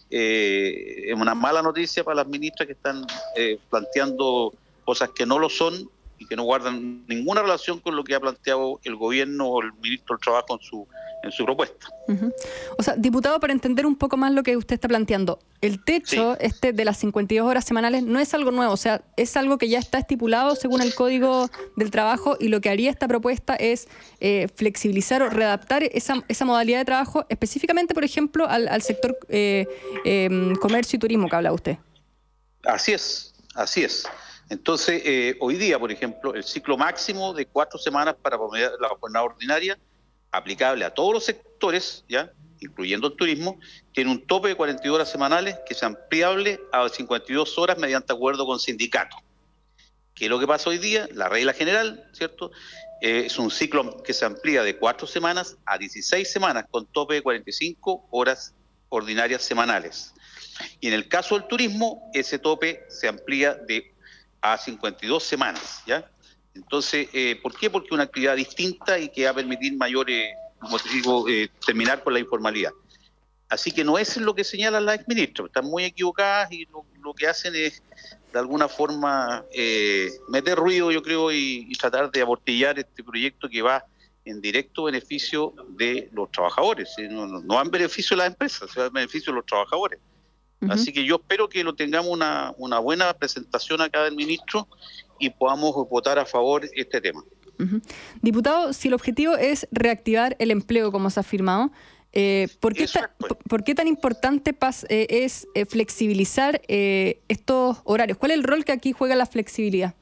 eh, es una mala noticia para las ministras que están eh, planteando cosas que no lo son y que no guardan ninguna relación con lo que ha planteado el gobierno o el ministro del Trabajo en su, en su propuesta. Uh-huh. O sea, diputado, para entender un poco más lo que usted está planteando, el techo sí. este de las cincuenta y dos horas semanales no es algo nuevo, o sea, es algo que ya está estipulado según el Código del Trabajo y lo que haría esta propuesta es eh, flexibilizar o readaptar esa, esa modalidad de trabajo específicamente, por ejemplo, al, al sector eh, eh, comercio y turismo que habla usted. Así es, así es. Entonces, eh, hoy día, por ejemplo, el ciclo máximo de cuatro semanas para promediar la jornada ordinaria, aplicable a todos los sectores, ya, incluyendo el turismo, tiene un tope de cuarenta y dos horas semanales que es ampliable a cincuenta y dos horas mediante acuerdo con sindicatos. ¿Qué es lo que pasa hoy día? La regla general, ¿cierto? Eh, es un ciclo que se amplía de cuatro semanas a dieciséis semanas con tope de cuarenta y cinco horas ordinarias semanales. Y en el caso del turismo, ese tope se amplía de a cincuenta y dos semanas, ¿ya? Entonces, eh, ¿por qué? Porque es una actividad distinta y que va a permitir mayor, eh, como te digo, eh, terminar con la informalidad. Así que no es lo que señalan las exministras, están muy equivocadas y lo, lo que hacen es, de alguna forma, eh, meter ruido, yo creo, y, y tratar de abortillar este proyecto que va en directo beneficio de los trabajadores, ¿sí? no, no, no va en beneficio de las empresas, se va en beneficio de los trabajadores. Uh-huh. Así que yo espero que lo tengamos una, una buena presentación acá del ministro y podamos votar a favor este tema. Uh-huh. Diputado, si el objetivo es reactivar el empleo, como se ha afirmado, Eh, ¿por, qué ta, pues. ¿Por qué tan importante pas, eh, es eh, flexibilizar eh, estos horarios? ¿Cuál es el rol que aquí juega la flexibilidad?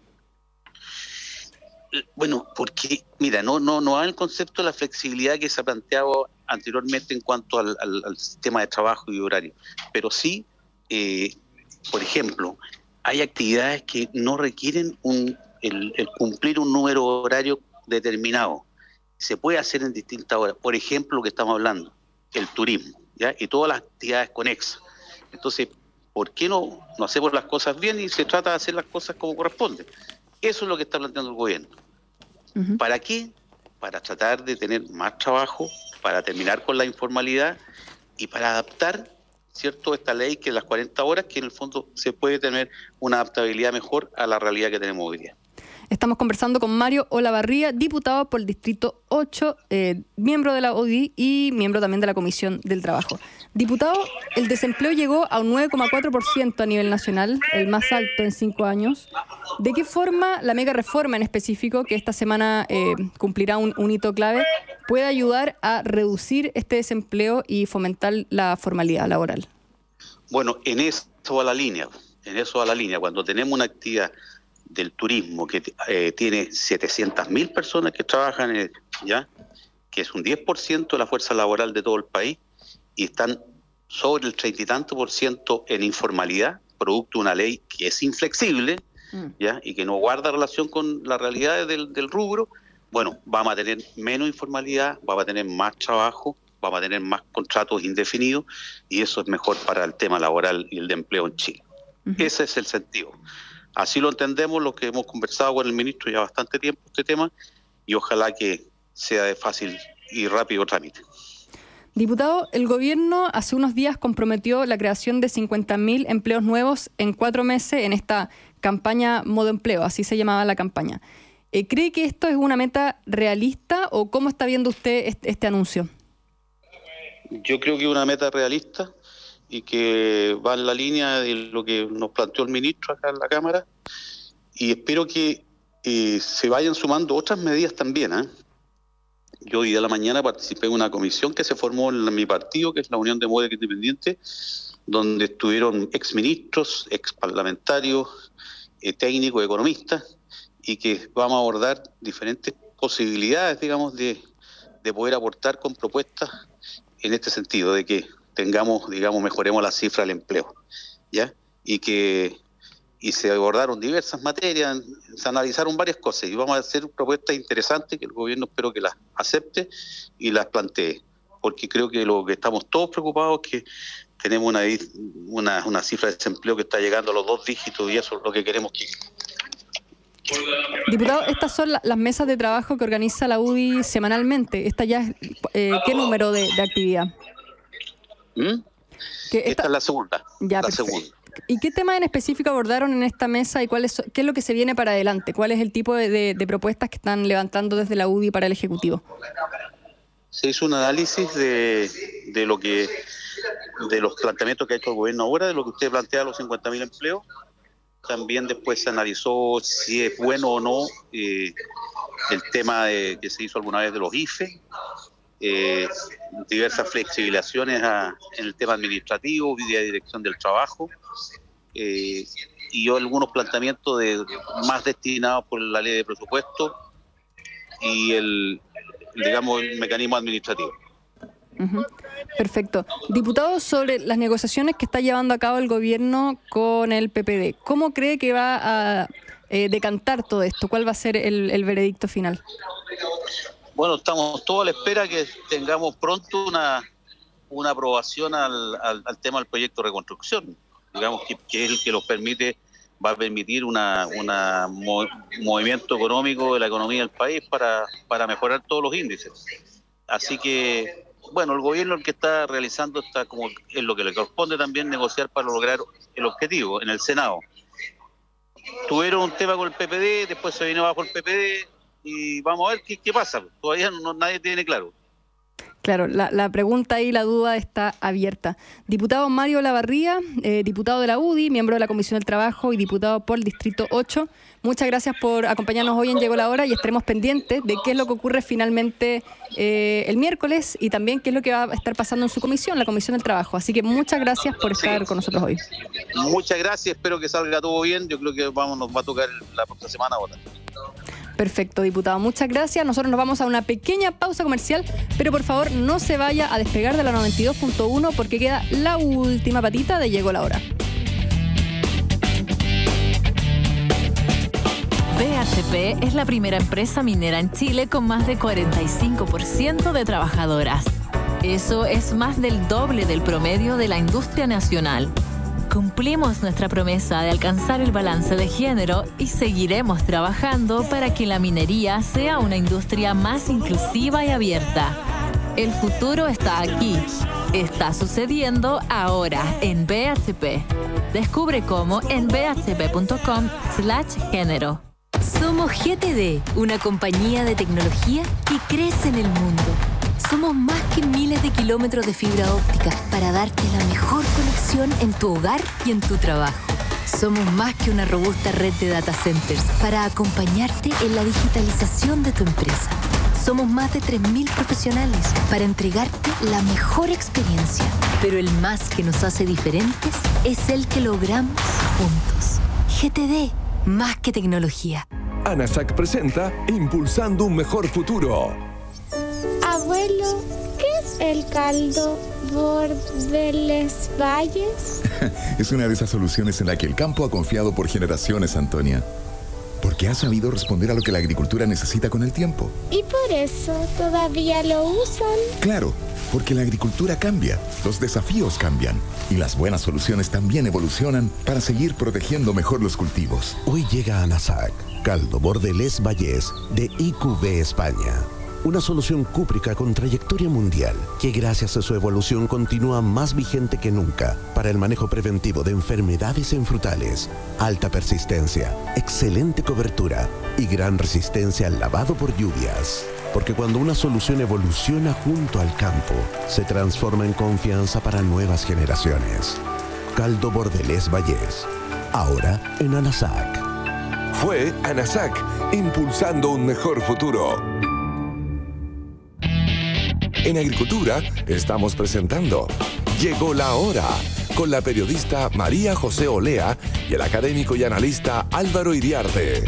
Bueno, porque, mira, no no no hay el concepto de la flexibilidad que se ha planteado anteriormente en cuanto al, al, al sistema de trabajo y horario, pero sí, eh, por ejemplo, hay actividades que no requieren un, el, el cumplir un número horario determinado. Se puede hacer en distintas horas. Por ejemplo, lo que estamos hablando, el turismo, ¿ya? Y todas las actividades conexas. Entonces, ¿por qué no, no hacemos las cosas bien y se trata de hacer las cosas como corresponde? Eso es lo que está planteando el gobierno. Uh-huh. ¿Para qué? Para tratar de tener más trabajo, para terminar con la informalidad y para adaptar, ¿cierto?, esta ley que es las cuarenta horas, que en el fondo se puede tener una adaptabilidad mejor a la realidad que tenemos hoy día. Estamos conversando con Mario Olavarría, diputado por el Distrito ocho, eh, miembro de la O D I y miembro también de la Comisión del Trabajo. Diputado, el desempleo llegó a un nueve coma cuatro por ciento a nivel nacional, el más alto en cinco años. ¿De qué forma la mega reforma en específico, que esta semana eh, cumplirá un, un hito clave, puede ayudar a reducir este desempleo y fomentar la formalidad laboral? Bueno, en eso va la línea, en eso va la línea. Cuando tenemos una actividad del turismo que eh, tiene setecientas mil personas que trabajan, en, ya que es un diez por ciento de la fuerza laboral de todo el país, y están sobre el treinta y tanto por ciento en informalidad, producto de una ley que es inflexible, mm. ya y que no guarda relación con las realidades del, del rubro. Bueno, vamos a tener menos informalidad, vamos a tener más trabajo, vamos a tener más contratos indefinidos, y eso es mejor para el tema laboral y el de empleo en Chile. Uh-huh. Ese es el sentido. Así lo entendemos, lo que hemos conversado con el ministro ya bastante tiempo este tema, y ojalá que sea de fácil y rápido trámite. Diputado, el gobierno hace unos días comprometió la creación de cincuenta mil empleos nuevos en cuatro meses en esta campaña Modo Empleo, así se llamaba la campaña. Eh, ¿Cree que esto es una meta realista o cómo está viendo usted este, este anuncio? Yo creo que es una meta realista y que va en la línea de lo que nos planteó el ministro acá en la Cámara, y espero que eh, se vayan sumando otras medidas también, ¿eh? Yo hoy de la mañana participé en una comisión que se formó en mi partido, que es la Unión Democrática Independiente, donde estuvieron exministros, exparlamentarios, eh, técnicos, economistas, y que vamos a abordar diferentes posibilidades, digamos, de, de poder aportar con propuestas en este sentido, de que tengamos, digamos, mejoremos la cifra del empleo, ¿ya? Y que y se abordaron diversas materias, se analizaron varias cosas, y vamos a hacer propuestas interesantes que el gobierno espero que las acepte y las plantee, porque creo que lo que estamos todos preocupados es que tenemos una, una, una cifra de desempleo que está llegando a los dos dígitos, y eso es lo que queremos que... Diputado, estas son la, las mesas de trabajo que organiza la U D I semanalmente. ¿Esta ya es, eh, qué número de, de actividad? ¿Mm? Esta, esta es la segunda. Ya, la segunda. ¿Y qué temas en específico abordaron en esta mesa y cuál es, qué es lo que se viene para adelante? ¿Cuál es el tipo de, de, de propuestas que están levantando desde la U D I para el Ejecutivo? Se hizo un análisis de, de lo que de los planteamientos que ha hecho el gobierno ahora, de lo que usted plantea, los cincuenta mil empleos. También después se analizó si es bueno o no eh, el tema de, que se hizo alguna vez de los I F E, eh, diversas flexibilizaciones a, en el tema administrativo y de dirección del trabajo, eh, y algunos planteamientos de, más destinados por la ley de presupuesto y el, digamos, el mecanismo administrativo. Uh-huh. Perfecto. Diputado, sobre las negociaciones que está llevando a cabo el gobierno con el P P D, ¿cómo cree que va a eh, decantar todo esto? ¿Cuál va a ser el, el veredicto final? Bueno, estamos todos a la espera que tengamos pronto una, una aprobación al, al, al tema del proyecto de reconstrucción, digamos que, que es el que nos permite, va a permitir una, una mo, movimiento económico de la economía del país para, para mejorar todos los índices. Así que bueno, el gobierno el que está realizando está como es lo que le corresponde también negociar para lograr el objetivo en el Senado. Tuvieron un tema con el P P D, después se vino abajo el P P D y vamos a ver qué, qué pasa. Todavía no, nadie tiene claro. Claro, la, la pregunta y la duda está abierta. Diputado Mario Lavarría, eh, diputado de la U D I, miembro de la Comisión del Trabajo y diputado por el Distrito ocho, muchas gracias por acompañarnos hoy en Llegó la Hora y estaremos pendientes de qué es lo que ocurre finalmente eh, el miércoles y también qué es lo que va a estar pasando en su comisión, la Comisión del Trabajo. Así que muchas gracias por estar sí. con nosotros hoy. Muchas gracias, espero que salga todo bien. Yo creo que vamos, nos va a tocar la próxima semana ahora. Perfecto, diputado. Muchas gracias. Nosotros nos vamos a una pequeña pausa comercial, pero por favor no se vaya a despegar de la noventa y dos punto uno porque queda la última patita de Llegó la Hora. B H P es la primera empresa minera en Chile con más de cuarenta y cinco por ciento de trabajadoras. Eso es más del doble del promedio de la industria nacional. Cumplimos nuestra promesa de alcanzar el balance de género y seguiremos trabajando para que la minería sea una industria más inclusiva y abierta. El futuro está aquí. Está sucediendo ahora en B H P. Descubre cómo en b h p punto com slash género. Somos G T D, una compañía de tecnología que crece en el mundo. Somos más que miles de kilómetros de fibra óptica para darte la mejor conexión en tu hogar y en tu trabajo. Somos más que una robusta red de data centers para acompañarte en la digitalización de tu empresa. Somos más de tres mil profesionales para entregarte la mejor experiencia. Pero el más que nos hace diferentes es el que logramos juntos. G T D, más que tecnología. ANASAC presenta Impulsando un Mejor Futuro. Abuelo, ¿qué es el caldo Bordeles Valles? Es una de esas soluciones en la que el campo ha confiado por generaciones, Antonia. Porque ha sabido responder a lo que la agricultura necesita con el tiempo. ¿Y por eso todavía lo usan? Claro, porque la agricultura cambia, los desafíos cambian y las buenas soluciones también evolucionan para seguir protegiendo mejor los cultivos. Hoy llega a ANASAC, caldo Bordelés Vallés de I Q B España. Una solución cúprica con trayectoria mundial que gracias a su evolución continúa más vigente que nunca para el manejo preventivo de enfermedades en frutales, alta persistencia, excelente cobertura y gran resistencia al lavado por lluvias. Porque cuando una solución evoluciona junto al campo, se transforma en confianza para nuevas generaciones. Caldo Bordelés Vallés, ahora en ANASAC. Fue ANASAC, impulsando un mejor futuro. En Agricultura estamos presentando Llegó la Hora con la periodista María José Olea y el académico y analista Álvaro Iriarte.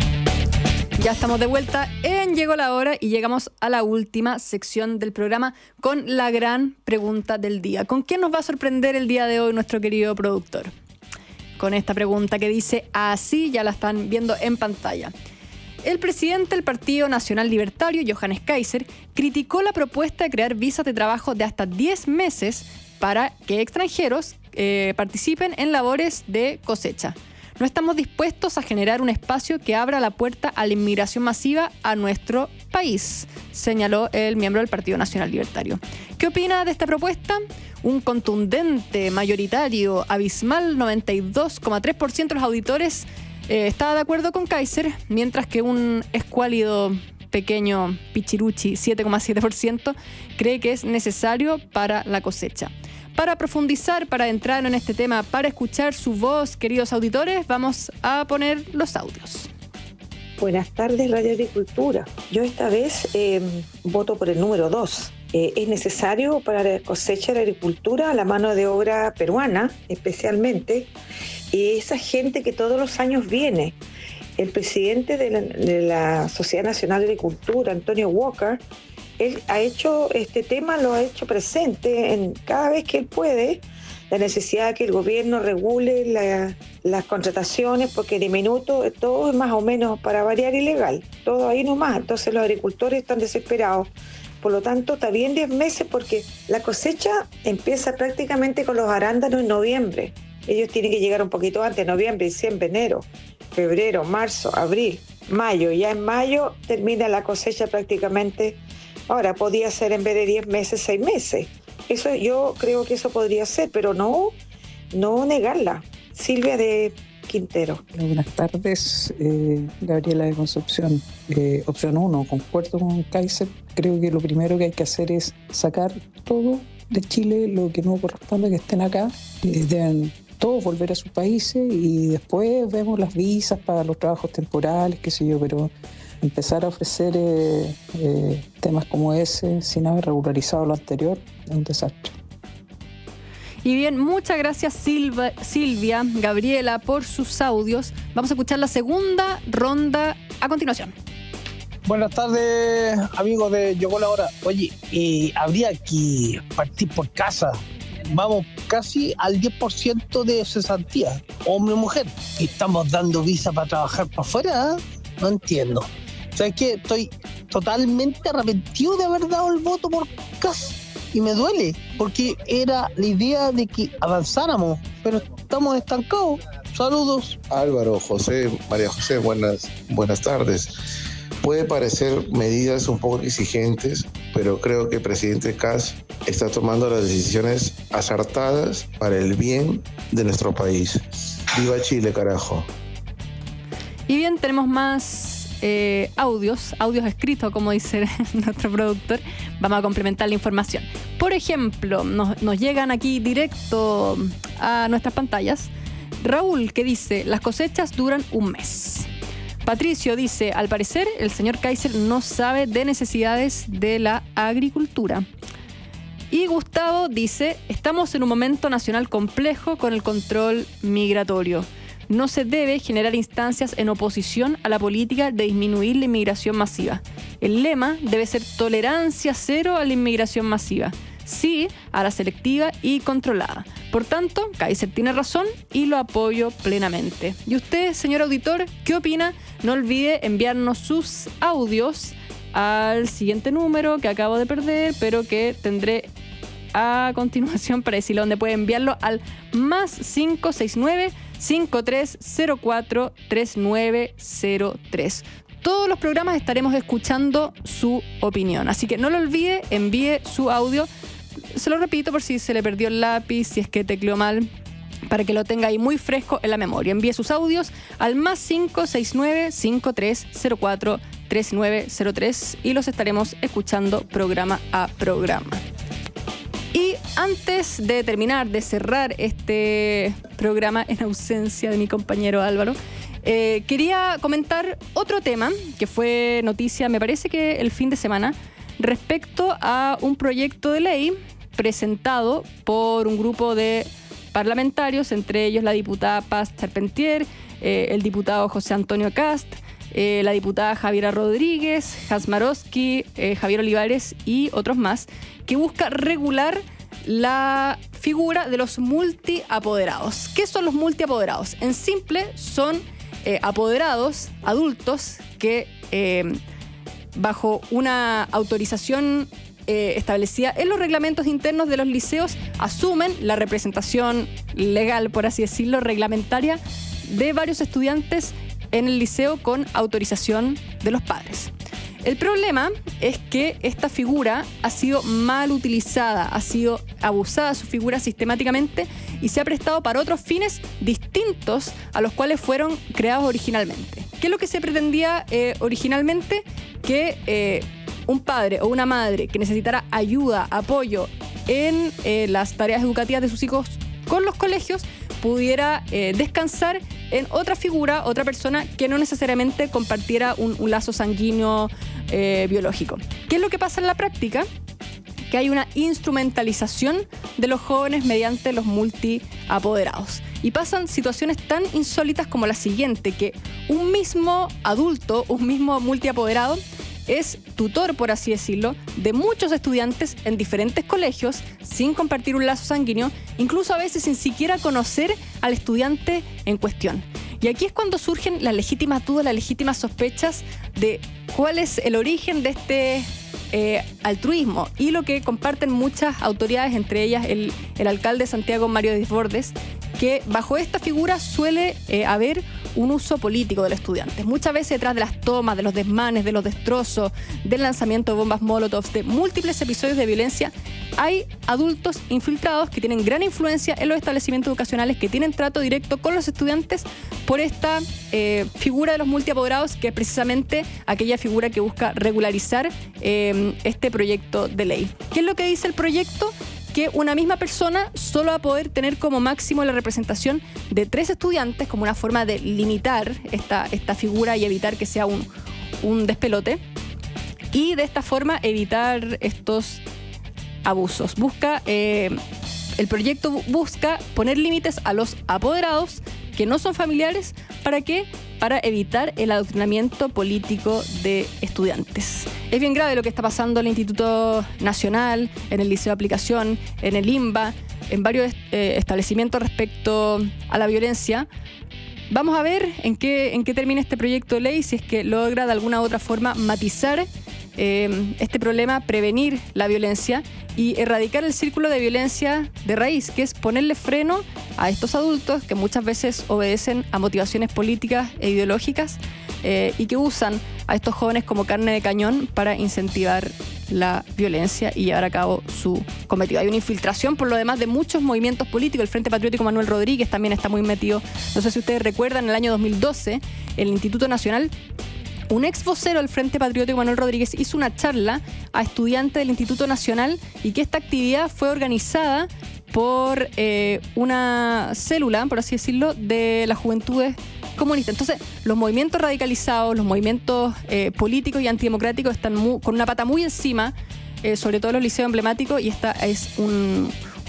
Ya estamos de vuelta en Llegó la Hora y llegamos a la última sección del programa con la gran pregunta del día. ¿Con qué nos va a sorprender el día de hoy nuestro querido productor? Con esta pregunta que dice así, ya la están viendo en pantalla. El presidente del Partido Nacional Libertario, Johannes Kaiser, criticó la propuesta de crear visas de trabajo de hasta diez meses para que extranjeros eh, participen en labores de cosecha. No estamos dispuestos a generar un espacio que abra la puerta a la inmigración masiva a nuestro país, señaló el miembro del Partido Nacional Libertario. ¿Qué opina de esta propuesta? Un contundente, mayoritario, abismal noventa y dos coma tres por ciento de los auditores Eh, estaba de acuerdo con Kaiser, mientras que un escuálido pequeño pichiruchi, siete coma siete por ciento, cree que es necesario para la cosecha. Para profundizar, para entrar en este tema, para escuchar su voz, queridos auditores, vamos a poner los audios. Buenas tardes, Radio Agricultura. Yo esta vez eh, voto por el número dos. Eh, es necesario para la cosecha de la agricultura la mano de obra peruana, especialmente, y esa gente que todos los años viene. El presidente de la, de la Sociedad Nacional de Agricultura, Antonio Walker, él ha hecho este tema, lo ha hecho presente en cada vez que él puede, la necesidad de que el gobierno regule la, las contrataciones, porque de minuto todo es más o menos, para variar, ilegal, todo ahí nomás. Entonces los agricultores están desesperados. Por lo tanto, está bien diez meses porque la cosecha empieza prácticamente con los arándanos en noviembre. Ellos tienen que llegar un poquito antes, noviembre, diciembre, enero, febrero, marzo, abril, mayo. Ya en mayo termina la cosecha prácticamente Ahora, podía ser en vez de diez meses, seis meses. Eso, yo creo que eso podría ser, pero no, no negarla. Silvia de Quintero. Buenas tardes, eh, Gabriela de Concepción. Eh, opción uno, concuerdo con Kaiser. Creo que lo primero que hay que hacer es sacar todo de Chile, lo que no corresponde que estén acá. Eh, deben todos volver a sus países y después vemos las visas para los trabajos temporales, qué sé yo, pero empezar a ofrecer eh, eh, temas como ese sin haber regularizado lo anterior es un desastre. Y bien, muchas gracias Silva, Silvia, Gabriela, por sus audios. Vamos a escuchar la segunda ronda a continuación. Buenas tardes, amigos de Llegó la Hora. Oye, eh, habría que partir por casa. Vamos casi al diez por ciento de cesantía, hombre o mujer. Y estamos dando visa para trabajar para afuera, ¿eh? No entiendo. ¿Sabes qué? Estoy totalmente arrepentido de haber dado el voto por casa. Y me duele, porque era la idea de que avanzáramos, pero estamos estancados. Saludos. Álvaro, José, María José, buenas, buenas tardes. Puede parecer medidas un poco exigentes, pero creo que el presidente Kast está tomando las decisiones acertadas para el bien de nuestro país. ¡Viva Chile, carajo! Y bien, tenemos más eh, audios, audios escritos, como dice nuestro productor. Vamos a complementar la información. Por ejemplo, nos, nos llegan aquí directo a nuestras pantallas. Raúl, que dice, las cosechas duran un mes. Patricio dice, al parecer el señor Kaiser no sabe de necesidades de la agricultura. Y Gustavo dice, estamos en un momento nacional complejo con el control migratorio. No se debe generar instancias en oposición a la política de disminuir la inmigración masiva. El lema debe ser tolerancia cero a la inmigración masiva. Sí a la selectiva y controlada. Por tanto, Kaiser tiene razón y lo apoyo plenamente. ¿Y usted, señor auditor, qué opina? No olvide enviarnos sus audios al siguiente número que acabo de perder, pero que tendré a continuación para decirle dónde puede enviarlo, al más cinco seis nueve, cinco tres cero cuatro, tres nueve cero tres. Todos los programas estaremos escuchando su opinión, así que no lo olvide, envíe su audio. Se lo repito por si se le perdió el lápiz, si es que tecleó mal, para que lo tenga ahí muy fresco en la memoria. Envíe sus audios al más cinco seis nueve, cinco tres cero cuatro, tres nueve cero tres y los estaremos escuchando programa a programa. Y antes de terminar, de cerrar este programa en ausencia de mi compañero Álvaro, eh, quería comentar otro tema que fue noticia, me parece que el fin de semana, respecto a un proyecto de ley presentado por un grupo de parlamentarios, entre ellos la diputada Paz Charpentier, eh, el diputado José Antonio Kast, eh, la diputada Javiera Rodríguez, Jasmarowski, eh, Javier Olivares y otros más, que busca regular la figura de los multiapoderados. ¿Qué son los multiapoderados? En simple, son eh, apoderados adultos que eh, bajo una autorización eh, establecida en los reglamentos internos de los liceos asumen la representación legal, por así decirlo, reglamentaria de varios estudiantes en el liceo con autorización de los padres. El problema es que esta figura ha sido mal utilizada, ha sido abusada su figura sistemáticamente y se ha prestado para otros fines distintos a los cuales fueron creados originalmente. ¿Qué es lo que se pretendía eh, originalmente? Que eh, un padre o una madre que necesitara ayuda, apoyo en eh, las tareas educativas de sus hijos con los colegios pudiera eh, descansar en otra figura, otra persona que no necesariamente compartiera un, un lazo sanguíneo eh, biológico. ¿Qué es lo que pasa en la práctica? Que hay una instrumentalización de los jóvenes mediante los multiapoderados. Y pasan situaciones tan insólitas como la siguiente, que un mismo adulto, un mismo multiapoderado, es tutor, por así decirlo, de muchos estudiantes en diferentes colegios sin compartir un lazo sanguíneo, incluso a veces sin siquiera conocer al estudiante en cuestión. Y aquí es cuando surgen las legítimas dudas, las legítimas sospechas de cuál es el origen de este eh, altruismo y lo que comparten muchas autoridades, entre ellas el, el alcalde de Santiago, Mario Desbordes, que bajo esta figura suele eh, haber un uso político del estudiante. Muchas veces detrás de las tomas, de los desmanes, de los destrozos, del lanzamiento de bombas molotov, de múltiples episodios de violencia, hay adultos infiltrados que tienen gran influencia en los establecimientos educacionales, que tienen trato directo con los estudiantes por esta eh, figura de los multiapoderados, que es precisamente aquella figura que busca regularizar eh, este proyecto de ley. ¿Qué es lo que dice el proyecto? Que una misma persona solo va a poder tener como máximo la representación de tres estudiantes, como una forma de limitar esta, esta figura y evitar que sea un, un despelote, y de esta forma evitar estos abusos. Busca, eh, el proyecto busca poner límites a los apoderados que no son familiares. ¿Para qué? Para evitar el adoctrinamiento político de estudiantes. Es bien grave lo que está pasando en el Instituto Nacional, en el Liceo de Aplicación, en el INBA, en varios eh, establecimientos respecto a la violencia. Vamos a ver en qué, en qué termina este proyecto de ley, si es que logra de alguna u otra forma matizar eh, este problema, prevenir la violencia y erradicar el círculo de violencia de raíz, que es ponerle freno a estos adultos que muchas veces obedecen a motivaciones políticas e ideológicas eh, y que usan a estos jóvenes como carne de cañón para incentivar la violencia y llevar a cabo su cometido. Hay una infiltración, por lo demás, de muchos movimientos políticos. El Frente Patriótico Manuel Rodríguez también está muy metido. No sé si ustedes recuerdan, en el año dos mil doce, el Instituto Nacional, un ex vocero del Frente Patriótico Manuel Rodríguez hizo una charla a estudiantes del Instituto Nacional, y que esta actividad fue organizada por eh, una célula, por así decirlo, de las juventudes comunistas. Entonces, los movimientos radicalizados, los movimientos eh, políticos y antidemocráticos están muy, con una pata muy encima, eh, sobre todo los liceos emblemáticos, y esta es un...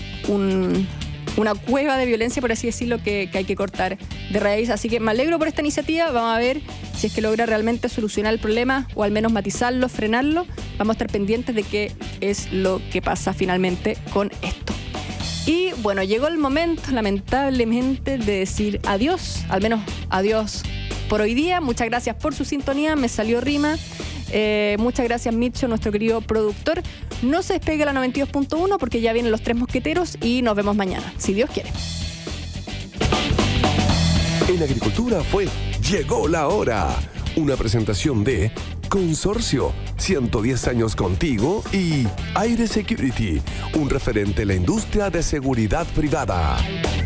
un una cueva de violencia, por así decirlo, que, que hay que cortar de raíz. Así que me alegro por esta iniciativa. Vamos a ver si es que logra realmente solucionar el problema, o al menos matizarlo, frenarlo. Vamos a estar pendientes de qué es lo que pasa finalmente con esto. Y bueno, llegó el momento, lamentablemente, de decir adiós, al menos adiós por hoy día. Muchas gracias por su sintonía, me salió rima. Eh, muchas gracias, Mitcho, nuestro querido productor. No se despegue la noventa y dos punto uno porque ya vienen los Tres Mosqueteros y nos vemos mañana, si Dios quiere. En Agricultura fue Llegó la Hora, una presentación de Consorcio, ciento diez años contigo, y Aire Security, un referente en la industria de seguridad privada.